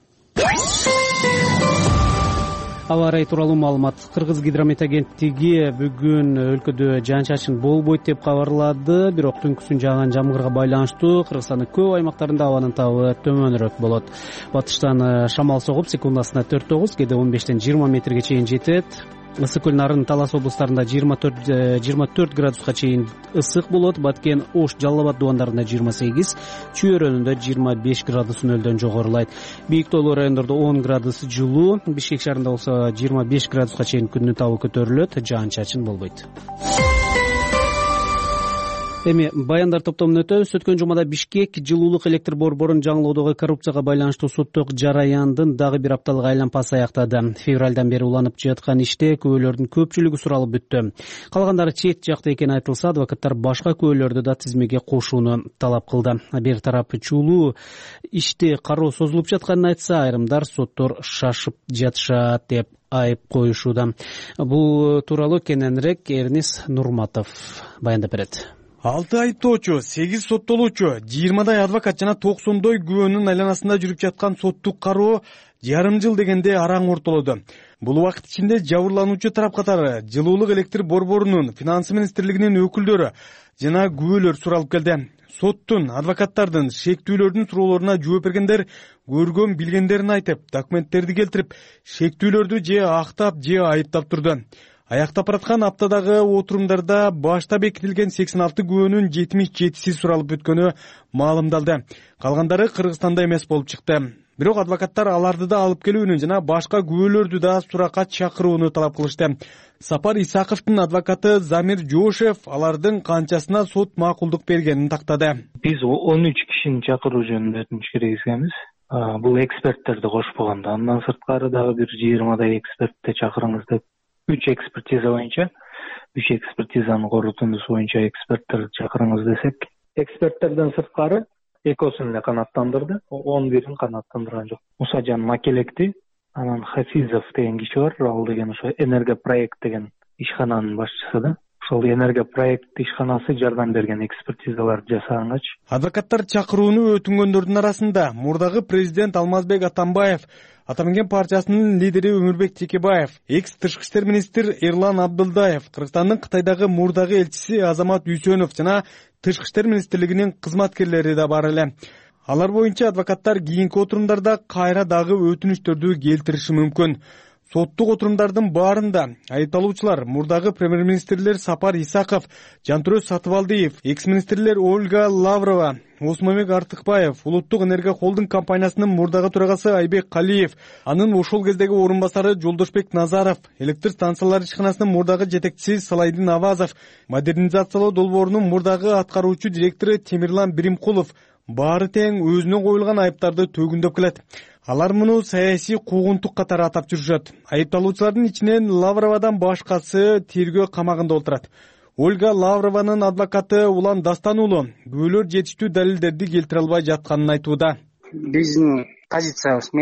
Аба ырайы тууралуу маалымат. Кыргыз гидромет агенттиги бүгүн өлкөдө жаан-чачын болбойт деп кабарлады. Бирок түнкүсүн жааган жамгырга байланыштуу Кыргызстандын көп аймактарында абанын табы төмөнүрөөк болот. Батыштан шамал согуп секундасына 4-9, кээде 15-20 метрге чейин жетет. Ысык көл Нарын Талас облустарында 24 градуска чейин ысык болот. Баткен, Ош, Жалал Абад дубандарында 28, Чүй өрөөнүндө 25 градус нөлдөн жогорулайт. Бийик тоолуу райондордо 10 градус жылуу, Бишкек шаарында болсо 25 градуска чейин күндүн табы көтөрүлөт, жаан-чачын болбойт. Эми баяндар топтомун өтөбүз. Өткөн жумада Бишкек жылуулук электр борборун жаңылоодогу коррупцияга байланыштуу соттук жараяндын дагы бир апталык айланпасы аяктады. Февралдан бери уланып жаткан иште күбөлөрдүн көпчүлүгү суралып бүттү. Калгандары чет жакта экени айтылса, адвокаттар башка күбөлөрдү да тизмеге кошууну талап кылды. Бир тарап чуулуу иште кароо созулуп жатканын айтса, айрымдар соттор шашып жатышат деп айып коюшууда. Бул тууралуу кененирээк Эрнис Нурматов баяндап берет. 6 айыптоочу, 8 соттолуучу, 20дай адвокат жана 90дой күбөнүн айланасында жүрүп жаткан соттук кароо жарым жыл дегенде араң ортолоду. Бул убакыт ичинде жабырлануучу тарап катары жылуулук электр борборунун, финансы министрлигинин өкүлдөрү жана күбөлөр суралып келди. Соттун, адвокаттардын, шектүүлөрдүн суроолоруна жооп бергендер көргөн билгендерин айтып, документтерди келтирип, шектүүлөрдү же актап, же айыптап турду. Аяктап бараткан аптадагы отурумдарда башта бекитилген 86 күбөнүн 77си суралып өткөнү маалымдалды. Калгандары Кыргызстанда эмес болуп чыкты. Бирок адвокаттар аларды да алып келүүнү жана башка күбөлөрдү да суракка чакырууну талап кылышты. Сапар Исаковдун адвокаты Замир Жошев алардын канчасына сот макулдук бергенин тактады. Биз 13 кишини чакыруу жөнүндө өтүнүч киргизгенбиз. Бул эксперттерди кошпогондо. Андан сырткары дагы бир 20дай экспертти чакырыңыз деп 3 экспертиза боюнча, 3 экспертизанын корутундусу боюнча эксперттер чакырыңыз десек, эксперттерден сырткары экөөсүн эле канааттандырды, 11-ин канааттандырган жок. Мусажан Макелекти, анан Хафизов деген киши бар, ал деген ошо Энергопроект деген ишкананын башчысы да. Ошол Энергопроект ишканасы жардам берген экспертизаларды жасагангач. Адвокаттар чакырууну өтүнгөндөрдүн арасында мурдагы президент Алмазбек Атамбаев, Атамекен партиясынын лидери Өмүрбек Текебаев, экс-тышкы иштер министр Эрлан Абдылдаев, Кыргызстандын Кытайдагы мурдагы элчиси Азамат Үсөнов жана тышкы иштер министрлигинин кызматкерлери да бар эле. Алар боюнча адвокаттар кийинки отурумдарда кайра дагы өтүнүчтөрдү келтириши мүмкүн. соттук отурумдардын баарында айыпталуучулар мурдагы премьер-министрлер Сапар Исаков, Жантүрөз Сатыбалдиев, экс-министрлер Ольга Лаврова, Осмонбек Артыкбаев, Улуттук энергия холдинг компаниясынын мурдагы төрагасы Айбек Калиев, анын ошол кездеги орун басары Жолдошбек Назаров, электр станциялары ишканасынын мурдагы жетекчиси Салайдин Авазов, модернизациялоо долбоорунун мурдагы аткаруучу директору Темирлан Биримкулов баары тең өзүнө коюлган айыптарды төгүндөп келет. Алар муну саясий куугунтук катары атап жүрүшөт. Айыпталуучулардын ичинен Лавровадан башкасы тергөө камагында отурат. Ольга Лаврованын адвокаты Улан Дастан уулу күбөлөр жетиштүү далилдерди келтире албай жатканын айтууда. Биздин позициябыз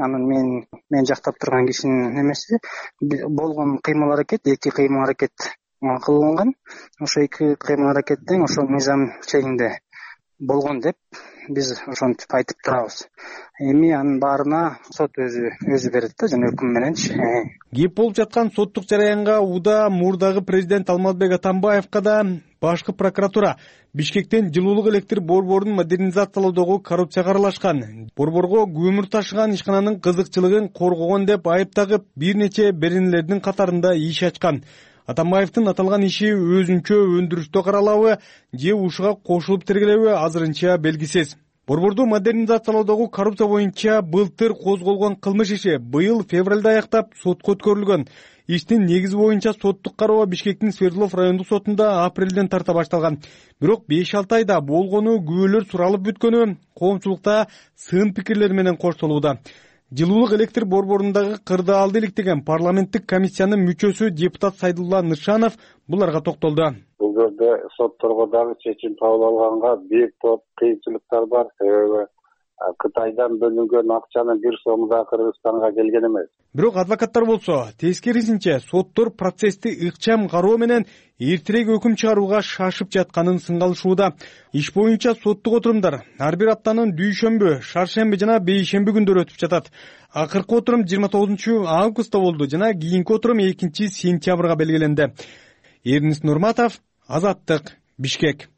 мен жактап турган кишинин эмеси болгон кыймыл-аракет, эки кыймыл-аракет кылынган. Ошо эки кыймыл-аракеттен ошол мыйзам чегинде болгон деп биз ошентип айтып турабыз. Эми анын баарына сот өзү берет да, жана өкүм мененчи. Кеп болуп жаткан соттук жараянга уда мурдагы президент Алмазбек Атамбаевка да башкы прокуратура Бишкектен жылуулук электр борборун модернизациялоодогу коррупцияга аралашкан, борборго көмүр ташыган ишкананын кызыкчылыгын коргогон деп айып тагып бир нече беренелердин катарында иш ачкан. Атамбаевдин аталган иши өзүнчө өндүрүштө каралабы же ушуга кошулуп тергелеби азырынча белгисиз. Борборду модернизациялоодогу коррупция боюнча былтыр козголгон кылмыш иши быйыл февралда аяктап сотко өткөрүлгөн. Иштин негизи боюнча соттук кароо Бишкектин Свердлов райондук сотунда апрелден тарта башталган. Бирок 5-6 айда болгону күбөлөр суралып бүткөнү коомчулукта сын пикирлер менен коштолууда. Жылуулук электр борборундагы кырдаалды иликтеген парламенттик комиссиянын мүчөсү депутат Сайдулла Нышанов буларга токтолду. Бул жерде сотторго дагы чечим кабыл алганга бир топ кыйынчылыктар бар. Себеби Кытайдан бөлүнгөн акчаны бир сом да Кыргызстанга келген эмес. Бирок адвокаттар болсо тескерисинче соттор процессти ыкчам кароо менен эртерээк өкүм чыгарууга шашып жатканын сынгалышууда. Иш боюнча соттук отурумдар ар бир аптанын дүйшөмбү, шаршемби жана бейшемби күндөрү өтүп жатат. Акыркы отурум 29 августта болду жана кийинки отурум 2 сентябрга белгиленди. Эрнис Нурматов, Азаттык, Бишкек.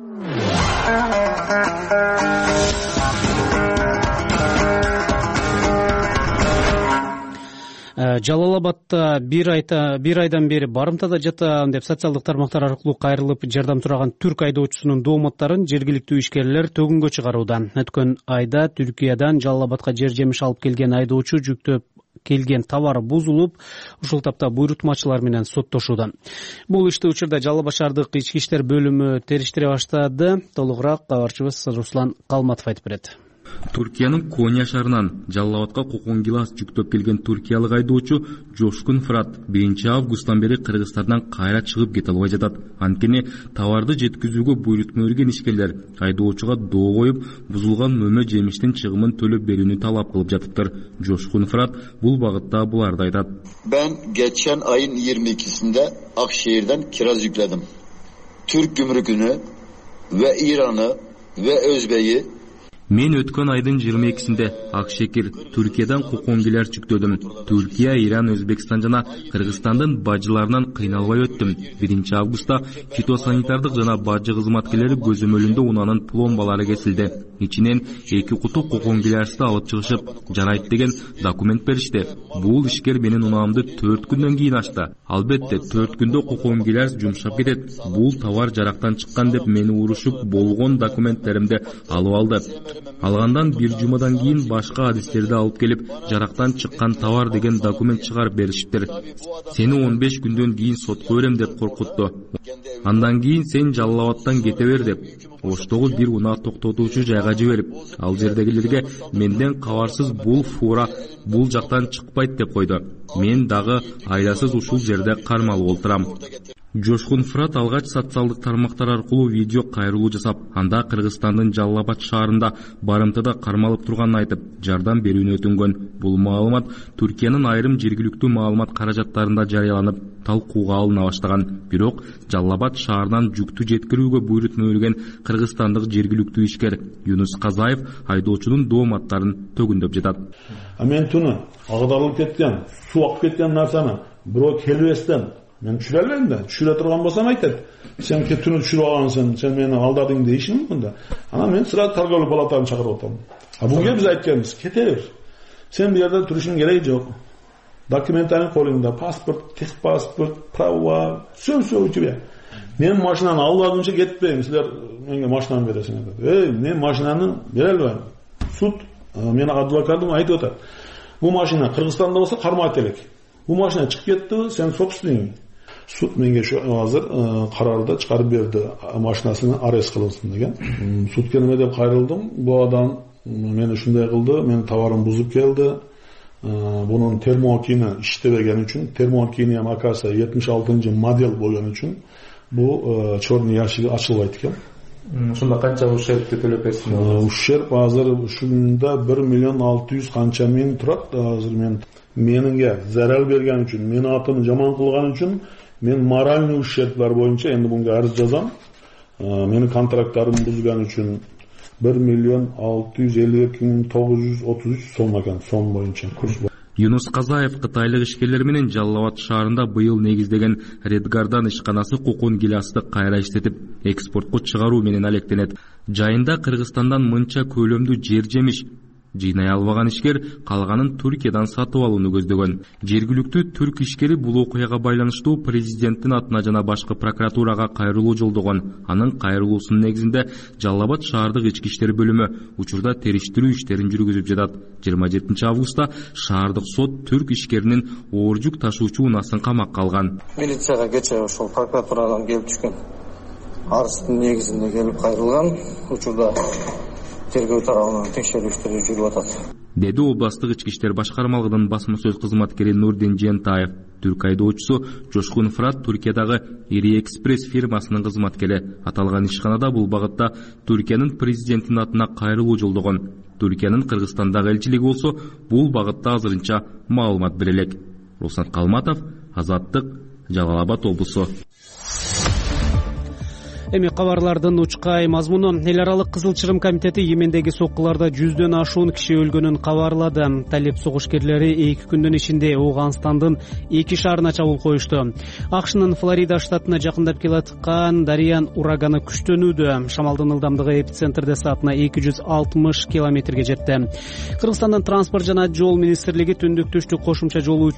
Жалал Абадта бир айдан бери барымтада жатам деп социалдык тармактар аркылуу кайрылып жардам сураган түрк айдоочусунун дооматтарын жергиликтүү ишкерлер төгүнгө чыгарууда. Өткөн айда Түркиядан Жалал Абадка жер жемиш алып келген айдоочу жүктөп келген товар бузулуп, ушул тапта буйрутмачылар менен соттошууда. Бул ишти учурда Жалал Абад шаардык ички иштер бөлүмү териштире баштады. Толугураак кабарчыбыз Руслан Калматов айтып берет. Туркиянын Коня шаарынан Жалал Абадка кокон гилас жүктөп келген туркиялык айдоочу Жошкун Фырат 1 августтан бери Кыргызстандан кайра чыгып кете албай жатат. Анткени товарды жеткизүүгө буйрутма берген ишкерлер айдоочуга доо коюп, бузулган мөмө жемиштин чыгымын төлөп берүүнү талап кылып жатыптыр. Жошкун Фырат бул багытта буларды айтат. Ben geçen ayın 22'sinde Akşehir'den kiraz yükledim. Türk gümrükünü ve İran'ı ve Özbek'i Мен өткөн айдын 22-синде Акшекир, Түркиядан коконгилер жүктөдүм. Түркия, Иран, Өзбекстан жана Кыргызстандын бажыларынан кыйналбай өттүм. 1 августта фитосанитардык жана бажы кызматкерлери көзөмөлүндө унанын пломбалары кесилди. Ичинен 2 куту коконгилерди алып чыгышып, жарайт деген документ беришти. Бул ишкер менин унаамды 4 күндөн кийин ачты. Албетте 4 күндө коконгилер жумшап кетет. Бул товар жарактан чыккан деп мени урушуп, болгон документтеримди алып алды. Алгандан бир жумадан кийин башка адистерди алып келип, жарактан чыккан товар деген документ чыгарып беришиптир. Сени 15 күндөн кийин сотко берем деп коркутту. Андан кийин сен Жалал Абадтан кете бер деп Оштогу бир унаа токтотуучу жайга жиберип, ал жердегилерге менден кабарсыз бул фура бул жактан чыкпайт деп койду. Мен дагы айдасыз ушул жерде кармалып олтурам. Жошкун Фырат алгач социалдык тармактар аркылуу видео кайрылуу жасап, анда Кыргызстандын Жалал Абад шаарында барымтада кармалып турганын айтып, жардам берүүнү өтүнгөн. Бул маалымат Түркиянын айрым жергиликтүү маалымат каражаттарында жарыяланып, талкууга алына баштаган. Бирок Жалал Абад шаарынан жүктү жеткирүүгө буйрутма берген кыргызстандык жергиликтүү ишкер Юнус Казаев айдоочунун дооматтарын төгүндөп жатат. Мен түнү агдарылып кеткен, суу акып кеткен нарсаны бирок келбестен мен түшүрө албайм да. Түшүрө турган болсам айтат. Сен түнү түшүрүп алгансың, сен мени алдадың дейишим мүмкүн да. Анан мен сразу торговый палатаны чакырып атам. Буга биз айтканбыз, кете бер. Сен бу жерде турушуң кереги жок. документальный қолыңда, паспорт, техпаспорт, права, все у тебя. Мен машинаны алғанымша кетпеймін, сіздер менге машинаны бересің деді. Мен машинаны бере албаймын. Суд менің адвокатым айтып отыр. Бұл машина Қырғызстанда болса қарма керек. Бұл машина шығып кетті, сен соқсың. Суд менге азыр қарарды шығарып берді, машинасını арест қылынсын деген. Суд келме деп қайрылдым. Бұл адам мені шундай қылды, менің товарым бұзып келді. Bunun termokini işlemegen için, termokini hem akasa 76. model boyan için bu çorny yaşığı açılbaydı ekan. Şunda qancha uşerpni төлөп берсиң? Uşerp азыр şunda 1 milyon 600 qancha ming turadi. Азыр menga zarar bergan uchun, meni atını jomon qilgan uchun men moralniy uşerplar boyuncha endi bunga arz jazam. Meni kontraktlarimni buzgan uchun 1 milyon 652.933 so'm ekan, so'm boyuncha kurs. Юнус Казаев кытайлык ишкерлер менен Жалал Абад шаарында быйыл негиздеген Редгардан ишканасы кукун гилясты кайра иштетип, экспортко чыгаруу менен алектенет. Жайында Кыргызстандан мынча көлөмдүү жер жемиш жыйнай албаган ишкер калганын Түркиядан сатып алууну көздөгөн. Жергиликтүү түрк ишкери бул окуяга байланыштуу президенттин атына жана башкы прокуратурага кайрылуу жолдогон. Анын кайрылуусунун негизинде Жалал Абад шаардык ички иштер бөлүмү учурда териштирүү иштерин жүргүзүп жатат. 27 августта шаардык сот түрк ишкеринин оор жүк ташуучу унаасын камакка алган. Милицияга кечээ ошол прокуратурадан келип түшкөн арыздын негизинде келип кайрылган. Учурда тергөө тарабынан текшерүү иштери жүрүп атат, деди областык ички иштер башкармалыгынын басма сөз кызматкери Нурдин Жентаев. Түрк айдоочусу Жошкун Фырат Түркиядагы Ири Экспресс фирмасынын кызматкери. Аталган ишканада бул багытта Түркиянын президентинин атына кайрылуу жолдогон. Түркиянын Кыргызстандагы элчилиги болсо бул багытта азырынча маалымат бере элек. Руслан Калматов, Азаттык, Жалал Абад облусу. Эми кабарлардын учкай мазмуну. Эл аралык Кызыл Чырым комитети Йемендеги соккуларда 100дөн ашуун киши өлгөнүн кабарлады. Талеп согушкерлери 2 күндүн ичинде Ооганстандын 2 шаарына чабуул коюшту. АКШнын Флорида штатына жакындап келаткан Дариян ураганы күчтөнүүдө. Шамалдын ылдамдыгы эпицентрде саатына 260 километрге жетти. Кыргызстандын транспорт жана жол министрлиги түндүк-түштүк кошумча жолу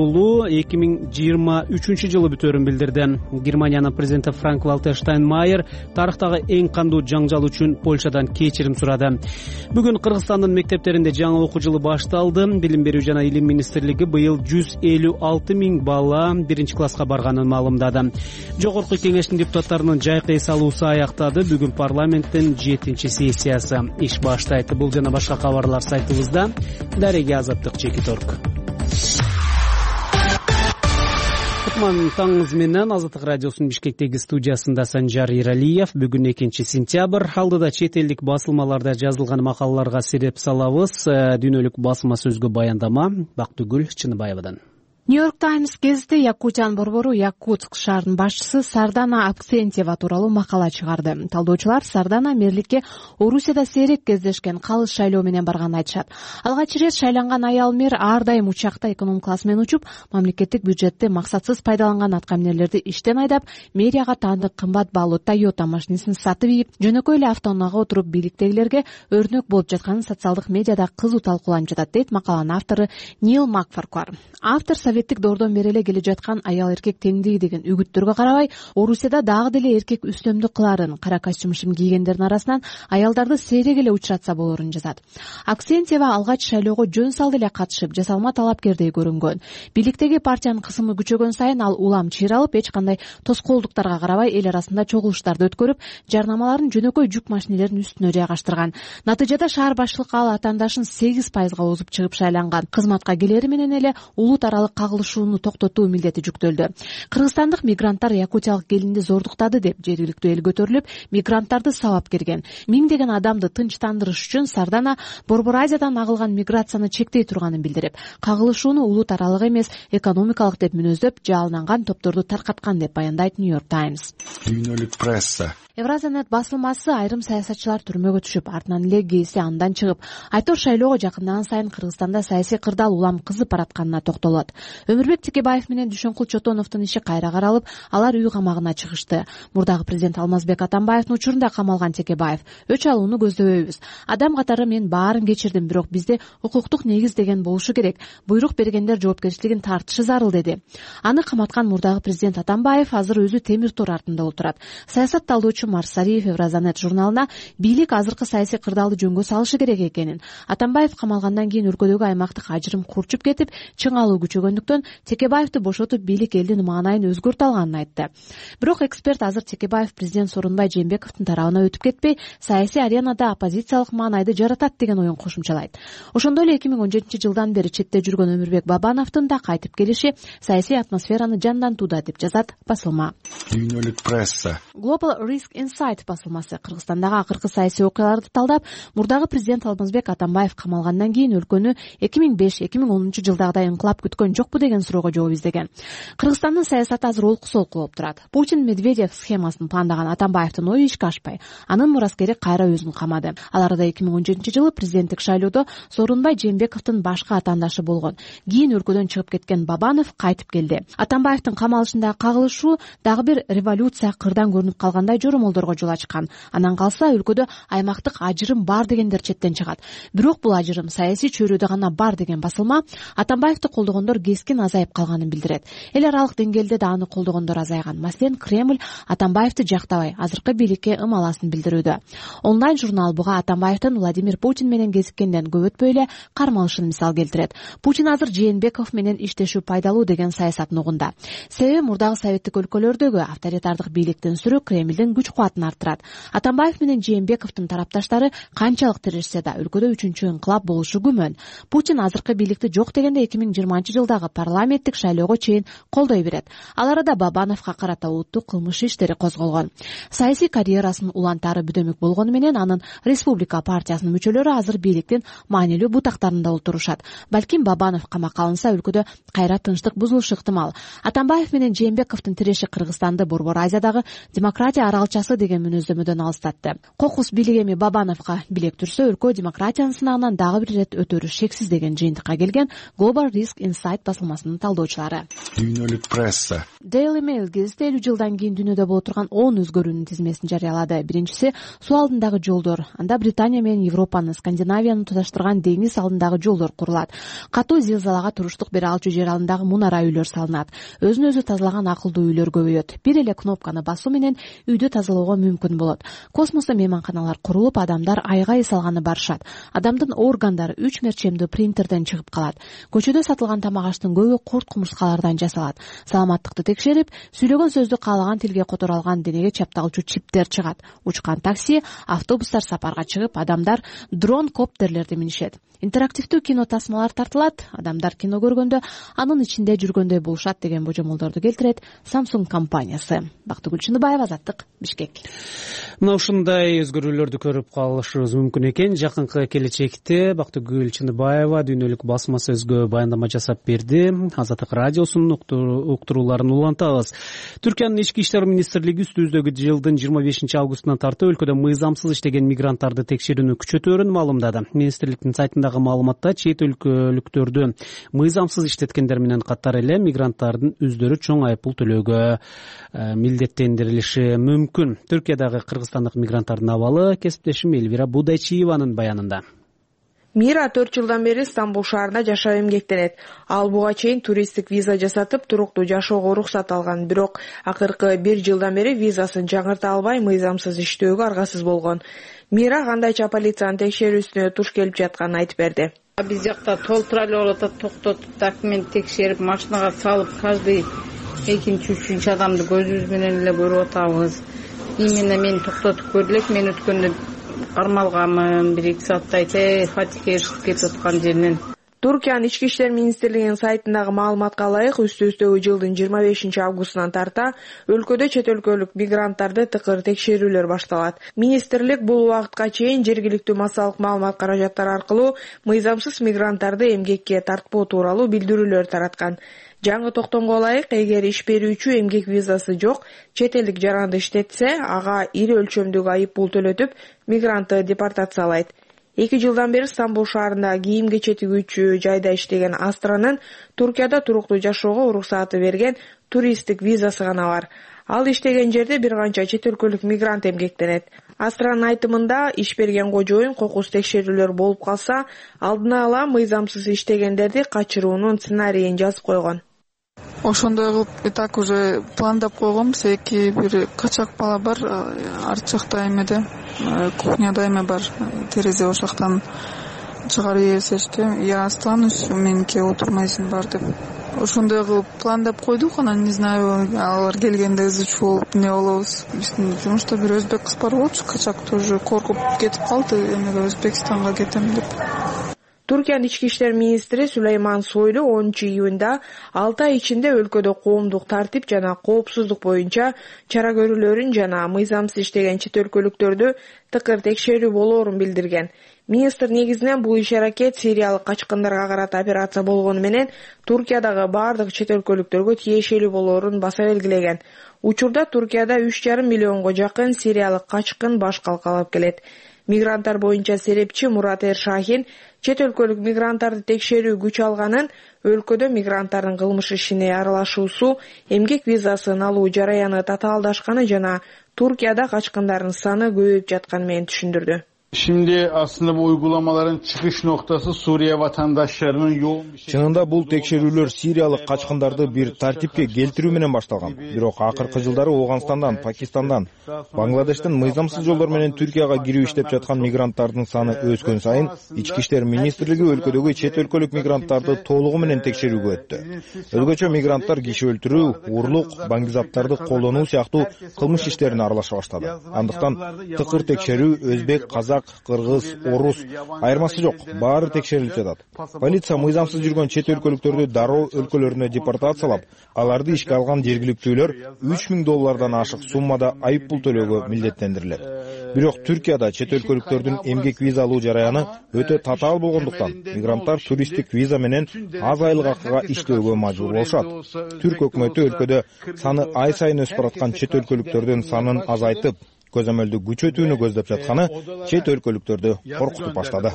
2023 жылы бүтөөрүн билдирди. Германиянын президенти Франк-Вальтер Штайнмайер тарыхтагы эң кандуу жаңжал үчүн Польшадан кечирим сурады. Бүгүн Кыргызстандын мектептеринде жаңы окуу жылы башталды. Билим берүү жана илим министрлиги быйыл 156 миң бала 1-класска барганын маалымдады. Жогорку кеңештин депутаттарынын жайкы эс алуусу аяктады. Бүгүн парламенттин 7-сессиясы иш баштайт. Бул жана башка кабарлар сайтыбызда. Дареге Азаттык Чекиторг. Таңыңыз менен Азаттык радиосунун Бишкектеги студиясында Санжар Иралиев. Бүгүн 2-сентябрь. Алдыда чет элдик басылмаларда жазылган макалаларга сереп салабыз. Дүйнөлүк басма сөзгө баяндама Бактыгүл Чыныбаевадан. Нью-Йорк Таймс гезити Якутиян борбору Якутск шаарынын башчысы Сардана Аксентьева тууралуу макала чыгарды. Талдоочулар Сардана мэрликке Орусияда сейрек кездешкен калыс шайлоо менен барганын айтышат. Алгач ирет шайланган аял мэр ар дайым учакта эконом класс менен учуп, мамлекеттик бюджетти максатсыз пайдаланган аткаминерлерди иштен айдап, мэрияга таандык кымбат баалуу Toyota машинесин сатып ийип, жөнөкөй эле автоунаага отуруп бийликтегилерге өрнөк болуп жатканын социалдык медиада кызуу талкууланып жатат, дейт макаланын автору Нил Макфарквар. Автор советтик доордон бери эле келе жаткан аял эркек теңдиги деген үгүттөргө карабай, Орусияда дагы деле эркек үстөмдүк кыларын, кара костюм-шим кийгендердин арасынан аялдарды сейрек эле учуратса болорун жазат. Аксентьева алгач шайлоого жөн салды эле катышып, жасалма талапкердей көрүнгөн. Бийликтеги партиянын кысымы күчөгөн сайын ал улам чыйралып, эч кандай тоскоолдуктарга карабай эл арасында чогулуштарды өткөрүп, жарнамаларын жөнөкөй жүк машинелеринин үстүнө жайгаштырган. Натыйжада шаар башчылыкка ал атаандашын 8% озуп чыгып шайланган. Кызматка келери менен эле улут аралык кагылышууну токтотуу милдети жүктөлдү. Кыргызстандык мигранттар якутиялык келинди зордуктады деп жергиликтүү эл көтөрүлүп, мигранттарды сабап келген. Миңдеген адамды тынчтандырыш үчүн Сардана Борбор Азиядан агылган миграцияны чектей турганын билдирип, кагылышууну улут аралык эмес, экономикалык деп мүнөздөп, жалынанган топторду таркаткан деп баяндайт Нью-Йорк Таймс. Дүйнөлүк пресса Евразиянет басылмасы айрым саясатчылар түрмөгө түшүп, артынан эле кээси андан чыгып, Айтор шайлоого жакындаган сайын Кыргызстанда саясий кырдаал улам кызып баратканына токтолот. Өмүрбек Текебаев менен Дүйшөнкул Чотоновдун иши кайра каралып, алар үй камагына чыгышты. Мурдагы президент Алмазбек Атамбаевдин учурунда камалган Текебаев: "Өч алууну көздөбөйбүз. Адам катары мен баарын кечирдим, бирок бизде укуктук негиз деген болушу керек. Буйрук бергендер жоопкерчилигин тартышы зарыл" деди. Аны каматкан мурдагы президент Атамбаев азыр өзү темир тор артында отурат. Саясат талдоочу Марсариев Евразиянет журналына бийлик азыркы саясий кырдаалды жөнгө салышы керек экенин, Атамбаев камалгандан кийин өлкөдөгү аймактык ажырым курчуп кетип, чыңалуу күчөгөндүктөн Текебаевди бошотуп бийлик элдин маанайын өзгөртө алганын айтты. Бирок эксперт азыр Текебаев президент Сооронбай Жээнбековдун тарабына өтүп кетпей, саясий аренада оппозициялык маанайды жаратат деген оюн кошумчалайт. Ошондой эле 2017-жылдан бери четте жүргөн Өмүрбек Бабановдун да кайтып келиши саясий атмосфераны жандантууда деп жазат басылма. Дүйнөлүк пресса. Global Risk Insight басылмасы Кыргызстандагы акыркы саясий окуяларды талдап, мурдагы президент Алмазбек Атамбаев камалгандан кийин өлкөнү 2005-2010 жылдагыдай ыңкылап күткөн жокпу деген суроого жооп издеген. Кыргызстандын саясаты азыр олку-солку болуп турат. Путин-Медведев схемасын пландаган Атамбаевдин ою ишке ашпай, анын мураскери кайра өзүн камады. Ал арада 2017-жылы президенттик шайлоодо Сооронбай Жээнбековдун башкы атаандашы болгон. Кийин өлкөдөн чыгып кеткен Бабанов кайтып келди. Атамбаевдин камалышындагы кагылышуу дагы бир революция кырдан көрүнүп калгандай жоромолдорго жол ачкан. Анан калса өлкөдө аймактык ажырым бар дегендер четтен чыгат. Бирок бул ажырым саясий чөйрөдө гана бар деген басылма Атамбаевди колдогондор кескин азайып калганын билдирет. Эл аралык деңгээлде да аны колдогондор азайган. Маселен, Кремль Атамбаевди жактабай, азыркы бийликке ымаласын билдирүүдө. Онлайн журнал буга Атамбаевдин Владимир Путин менен кезиккенден көп өтпөй эле кармалышын мисал келтирет. Путин азыр Жээнбеков менен иштешүү пайдалуу деген саясат нугунда. Себеби мурдагы советтик өлкөлөрдөгү авторитардык бийликтин сүрү Кремлдин күч кубатын арттырат. Атамбаев менен Жээнбековдун тарапташтары канчалык тирешсе да өлкөдө 3-чү ыңкылап болушу күмөн. Путин азыркы бийликти жок дегенде 2020-жылдагы парламенттик шайлоого чейин колдой берет. Ал арада Бабановго карата улуттук кылмыш иштери козголгон. Саясий карьерасын улантары бүдөмүк болгону менен анын Республика партиясынын мүчөлөрү азыр бийликтин маанилүү бутактарында отурушат. Балким Бабанов камакка алынса өлкөдө кайра тынчтык бузулушу ыктымал. Атамбаев менен Жээнбековдун тиреши Кыргызстанды Борбор Азиядагы демократия аралчасы деген мүнөздөмөдөн алыстатты. Кокус бийлик эми Бабановго билек түрсө, өлкө демократиянын сынагынан дагы бир ирет өтөрү шексиз деген жыйынтыкка келген Global Risk Insight басылмасынын талдоочулары. Дүйнөлүк пресса. Daily Mail гезити 50 жылдан кийин дүйнөдө боло турган 10 өзгөрүүнүн тизмесин жарыялады. Биринчиси суу алдындагы жолдор. Анда Британия менен Европаны, Скандинавияны туташтырган деңиз алдындагы жолдор курулат. Катуу зилзалага туруштук бере алчу жер алдындагы мунара үйлөр салынат. Өзүн өзү тазалаган акылдуу үйлөр көбөйөт. Бир эле кнопканы басуу менен үйдү тазалоого мүмкүн болот. Космосто мейманканалар курулуп, адамдар айга эс алганы барышат. Адамдын органдары 3 мерчемдүү принтерден чыгып калат. Көчөдө сатылган тамак аштын көбү курт кумурскалардан жасалат. Саламаттыкты текшерип, сүйлөгөн сөздү каалаган тилге которо алган денеге чапталчу чиптер чыгат. Учкан такси, автобустар сапарга чыгып, адамдар дрон коптерлерди минишет. Интерактивдүү кино тасмалар тартылат. Адамдар кино көргөндө анын ичинде жүргөндөй болушат деген божомолдорду келтирет Samsung компаниясы. Бактыгүл Чыныбаева, Азаттык, Бишкек. Мына ушундай өзгөрүүлөрдү көрүп калышыбыз мүмкүн экен. Жакынкы келечекте Бактыгүл Чыныбаева дүйнөлүк басмасы өзгө баяндама жасап берди. Азаттык радиосунун уктурууларын улантабыз. Түркиянын ички иштер министрлиги үстүбүздөгү жылдын 25 августунан тартып өлкөдө мыйзамсыз иштеген мигранттарды текшерүүнү күчөтөөрүн маалымдады. Министрликтин сайтындагы маалыматта чет өлкөлүктөрдү мыйзамсыз иштеткендер менен катар эле мигранттардын өздөрү чоң айыппул төлөөгө милдеттендирилиши мүмкүн. Түркиядагы кыргызстандык мигранттардын абалы кесиптешим Элвира Будайчиеванын баянында. Мира 4 жылдан бери Стамбул шаарында жашап эмгектенет. Ал буга чейин туристтик виза жасатып, туруктуу жашоого уруксат алган. Бирок акыркы 1 жылдан бери визасын жаңырта албай, мыйзамсыз иштөөгө аргасыз болгон. Мира кандайча полициянын текшерүүсүнө туш келип жатканын айтып берди. Биз жакта толтура эле болуп атат, токтотуп, документ текшерип, машинага салып, каждый экинчи, үчүнчү адамды көзүбүз менен эле көрүп атабыз. Именно мен токтотуп көрдүлөк, мен өткөндө кармалганмын, 1-2 сааттай фатикке эришип кетип аткан жеринен. Түркиянын ички иштер министрлигинин сайтындагы маалыматка ылайык, үстүбүздөгү жылдын 25 августунан тарта өлкөдө чет өлкөлүк мигранттарды тыкыр текшерүүлөр башталат. Министрлик бул убакытка чейин жергиликтүү массалык маалымат каражаттары аркылуу мыйзамсыз мигранттарды эмгекке тартпоо тууралуу билдирүүлөр тараткан. Жаңы токтомго ылайык, эгер иш берүүчү эмгек визасы жок чет элдик жаранды иштетсе, ага ири өлчөмдөгү айып пул төлөтүп, мигрантты депортациялайт. 2 жылдан бери Стамбул шаарында кийим-кече тигүүчү жайда иштеген Астранын Туркияда туруктуу жашоого уруксаты берген туристтик визасы гана бар. Ал иштеген жерде бир канча чет өлкөлүк мигрант эмгектенет. Астранын айтымында, иш берген кожоюн кокус текшерүүлөр болуп калса, алдына ала мыйзамсыз иштегендерди качыруунун сценарийин жазып койгон. Ошондой кылып и так уже пландап койгонбуз. Эки бир качак бала бар, ар жакта эмеде, кухняда эме бар, терезе ошоктон чыгарып жиберсешти. Я останусь, меники отурмайсың бар деп. Ошондой кылып пландап койдук, анан не знаю, алар келгенде ызычуу болуп эмне болобуз. Биздин жумушта бир өзбек кыз бар болчу, качак тоже коркуп кетип калды, эмеге Өзбекстанга кетем деп. Туркиянын ички иштер министри Сулейман Сойлу 10-июнда 6 ай ичинде өлкөдө коомдук тартип жана коопсуздук боюнча чара көрүүлөрүн жана мыйзамсыз иштеген чет өлкөлүктөрдү тыкыр текшерүү болоорун билдирген. Министр негизинен бул иш-аракет сириялык качкындарга карата операция болгону менен Туркиядагы бардык чет өлкөлүктөргө тиешелүү болоорун баса белгилеген. Учурда Туркияда 3,5 миллионго жакын сириялык качкын баш калкалап келет. Мигранттар боюнча серепчи Мурат Эршахин чет өлкөлүк мигранттарды текшерүү күч алганын, өлкөдө мигранттардын кылмыш ишине аралашуусу, эмгек визасын алуу жараяны татаалдашканы жана Туркияда качкындардын саны көбөйүп жатканы менен түшүндүрдү. Şimdi aslında bu uygulamaların çıkış noktası Suriye vatandaşlarının yoğun bir şey. Чынында бул текшерүүлөр сириялык качкындарды бир тартипке келтирүү менен башталган. Бирок акыркы жылдары Ооганстандан, Пакистандан, Бангладештен мыйзамсыз жолдор менен Түркияга кирүү иштеп жаткан мигранттардын саны өскөн сайын Ички иштер министрлиги өлкөдөгү чет өлкөлүк мигранттарды толугу менен текшерүүгө өттү. Өзгөчө мигранттар киши өлтүрүү, урлук, баңгизаптарды колдонуу сыяктуу кылмыш иштерине аралаша баштады. Андыктан тыкыр текшерүү өзбек, казак, кыргыз, орус айырмасы жок, баары текшерилип жатат. Полиция мыйзамсыз жүргөн чет өлкөлүктөрдү дароо өлкөлөрүнө депортациялап, аларды ишке алган жергиликтүүлөр $3000 ашык суммада айып пул төлөөгө милдеттендирилет. Бирок Түркияда чет өлкөлүктөрдүн эмгек виза алуу жараяны өтө татаал болгондуктан мигранттар туристтик виза менен аз айлык акыга иштөөгө мажбур болушат. Түрк өкмөтү өлкөдө саны ай сайын өсүп бараткан чет өлкөлүктөрдүн санын азайтып, көзөмөлдү күчөтүүнү көздөп жатканы чет өлкөлүктөрдү коркутуп баштады.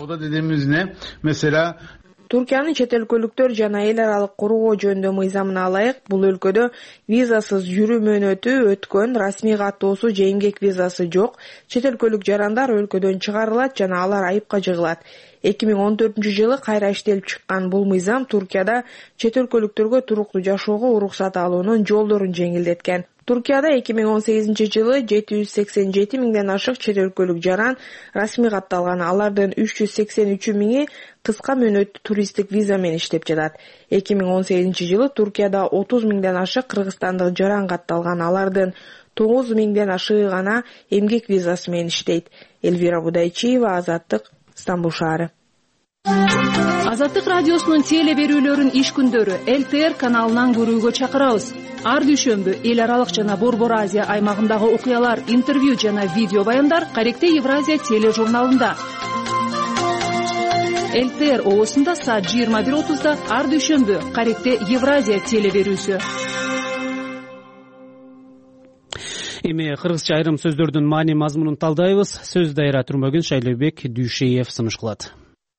Туркиянын чет өлкөлүктөр жана эл аралык коргоо жөнүндө мыйзамына ылайык бул өлкөдө визасыз жүрүү мөөнөтү өткөн, расмий каттоосу же эмгек визасы жок чет өлкөлүк жарандар өлкөдөн чыгарылат жана алар айыпка жыгылат. 2014-жылы кайра иштелип чыккан бул мыйзам Туркияда чет өлкөлүктөргө туруктуу жашоого уруксат алуунун жолдорун жеңилдеткен. Туркияда 2018-жылы 787 миңден ашык чет өлкөлүк жаран расмий катталган, алардын 383 миңи кыска мөөнөттүү туристтик виза менен иштеп жатат. 2018-жылы Туркияда 30 миңден ашык кыргызстандык жаран катталган, алардын 9 миңден ашыгы гана эмгек визасы менен иштейт. Эльвира Будайчиева, Азаттык, Стамбул шаары. Азаттык радиосунун теле берүүлөрүн иш күндөрү ЛТР каналынан көрүүгө чакырабыз. Ар дүйшөмбү эл аралык жана Борбор Азия аймагындагы окуялар, интервью жана видео баяндар Каректе Евразия тележурналында. ЛТР оосунда саат 21:30 ар дүйшөмбү Каректе Евразия теле берүүсү. Эми кыргызча айрым сөздөрдүн маани мазмунун талдайбыз. Сөз дайра Түрмөгүн Шайлообек Дүйшеев сунуш кылат.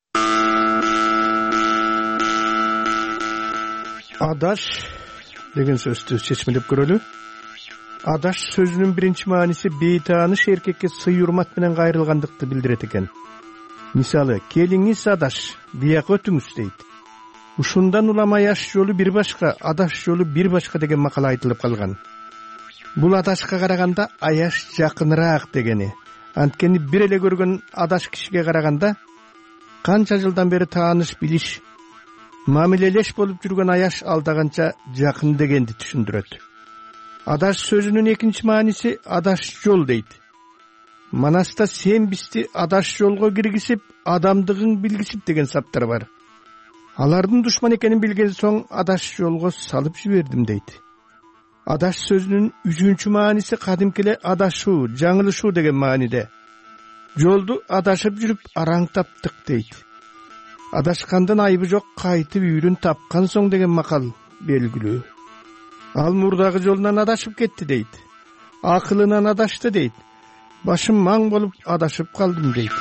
Адаш деген сөздү чечмелеп көрөлү. Адаш сөзүнүн биринчи мааниси бейтааныш эркекке сый урмат менен кайрылгандыкты билдирет экен. Мисалы, келиңиз адаш, бияка өтүңүз дейт. Ушундан улам аяш жолу бир башка, адаш жолу бир башка деген макал айтылып калган. Бул адашка караганда аяш жакыныраак дегени. Анткени бир эле көргөн адаш кишиге караганда канча жылдан бери тааныш, билиш, мамилелеш болуп жүргөн аяш алдаганча жакын дегенди түшүндүрөт. Адаш сөзүнүн экинчи мааниси адаш жол дейт. Манаста сен бизди адаш жолго киргизип, адамдыгың билгизип деген саптар бар. Алардын душман экенин билген соң адаш жолго салып жибердим дейт. Адаш сөзүнүн үчүнчү мааниси кадимкиле адашуу, жаңылышуу деген мааниде. Жолду адашып жүрүп араңтаптык дейт. Адашкандын айыбы жок, кайтып үйрүн тапкан соң деген макал белгилүү. Ал мурдагы жолунан адашып кетти дейт. Акылынан адашты дейт. Башым маң болуп адашып калдым дейт.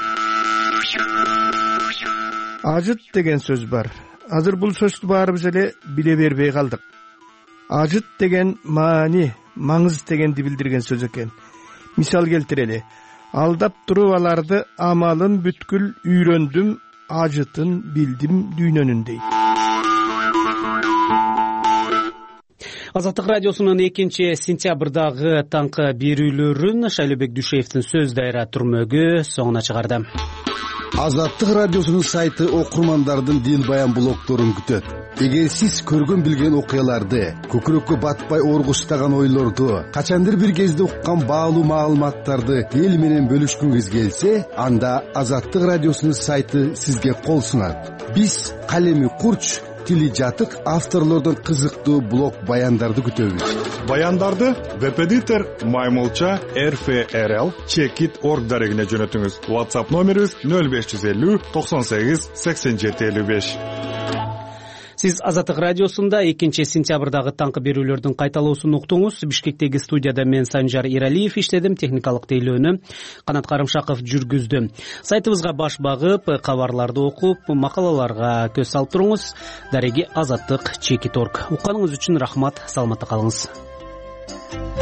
Ажыт деген сөз бар. Азыр бул сөздү баарыбыз эле биле бербей калдык. Ажыт деген маани, маңыз дегенди билдирген сөз экен. Мисал келтирели. Алдап туруп аларды амалын бүткүл үйрөндүм, ажытын билдим дүйнөнүн дейт. Азаттык радиосунун 2-сентябрдагы таңкы берүүлөрүн Шайлообек Дүйшеевдин сөз дайра түрмөгү соңуна чыгарды. Азаттык радиосунун сайты окурмандардын дил баян блогдорун күтөт. Эгер сиз көргөн билген окуяларды, көкүрөккө батпай оргуштаган ойлорду, качандыр бир кезде уккан баалуу маалыматтарды эл менен бөлүшкүңүз келсе, анда Азаттык радиосунун сайты сизге кол сунат. Биз калеми курч, тили жатык авторлордон кызыктуу блог баяндарды күтөбүз. Баяндарды веб-эдитор Маймулча RFRL Checkit.org дарегине жөнөтүңүз. WhatsApp номерибиз 0550 98 87 55. Сиз Азаттык радиосунда 2-сентябрдагы таңкы берүүлөрдүн кайталоосун уктуңуз. Бишкектеги студияда мен Санжар Иралиев иштедим, техникалык тейлөөнү Канат Карымшаков жүргүздү. Сайтыбызга баш багып, кабарларды окуп, макалаларга көз салып туруңуз. Дареги Азаттык Checkit.org. Укканыңыз үчүн рахмат, саламатта калыңыз.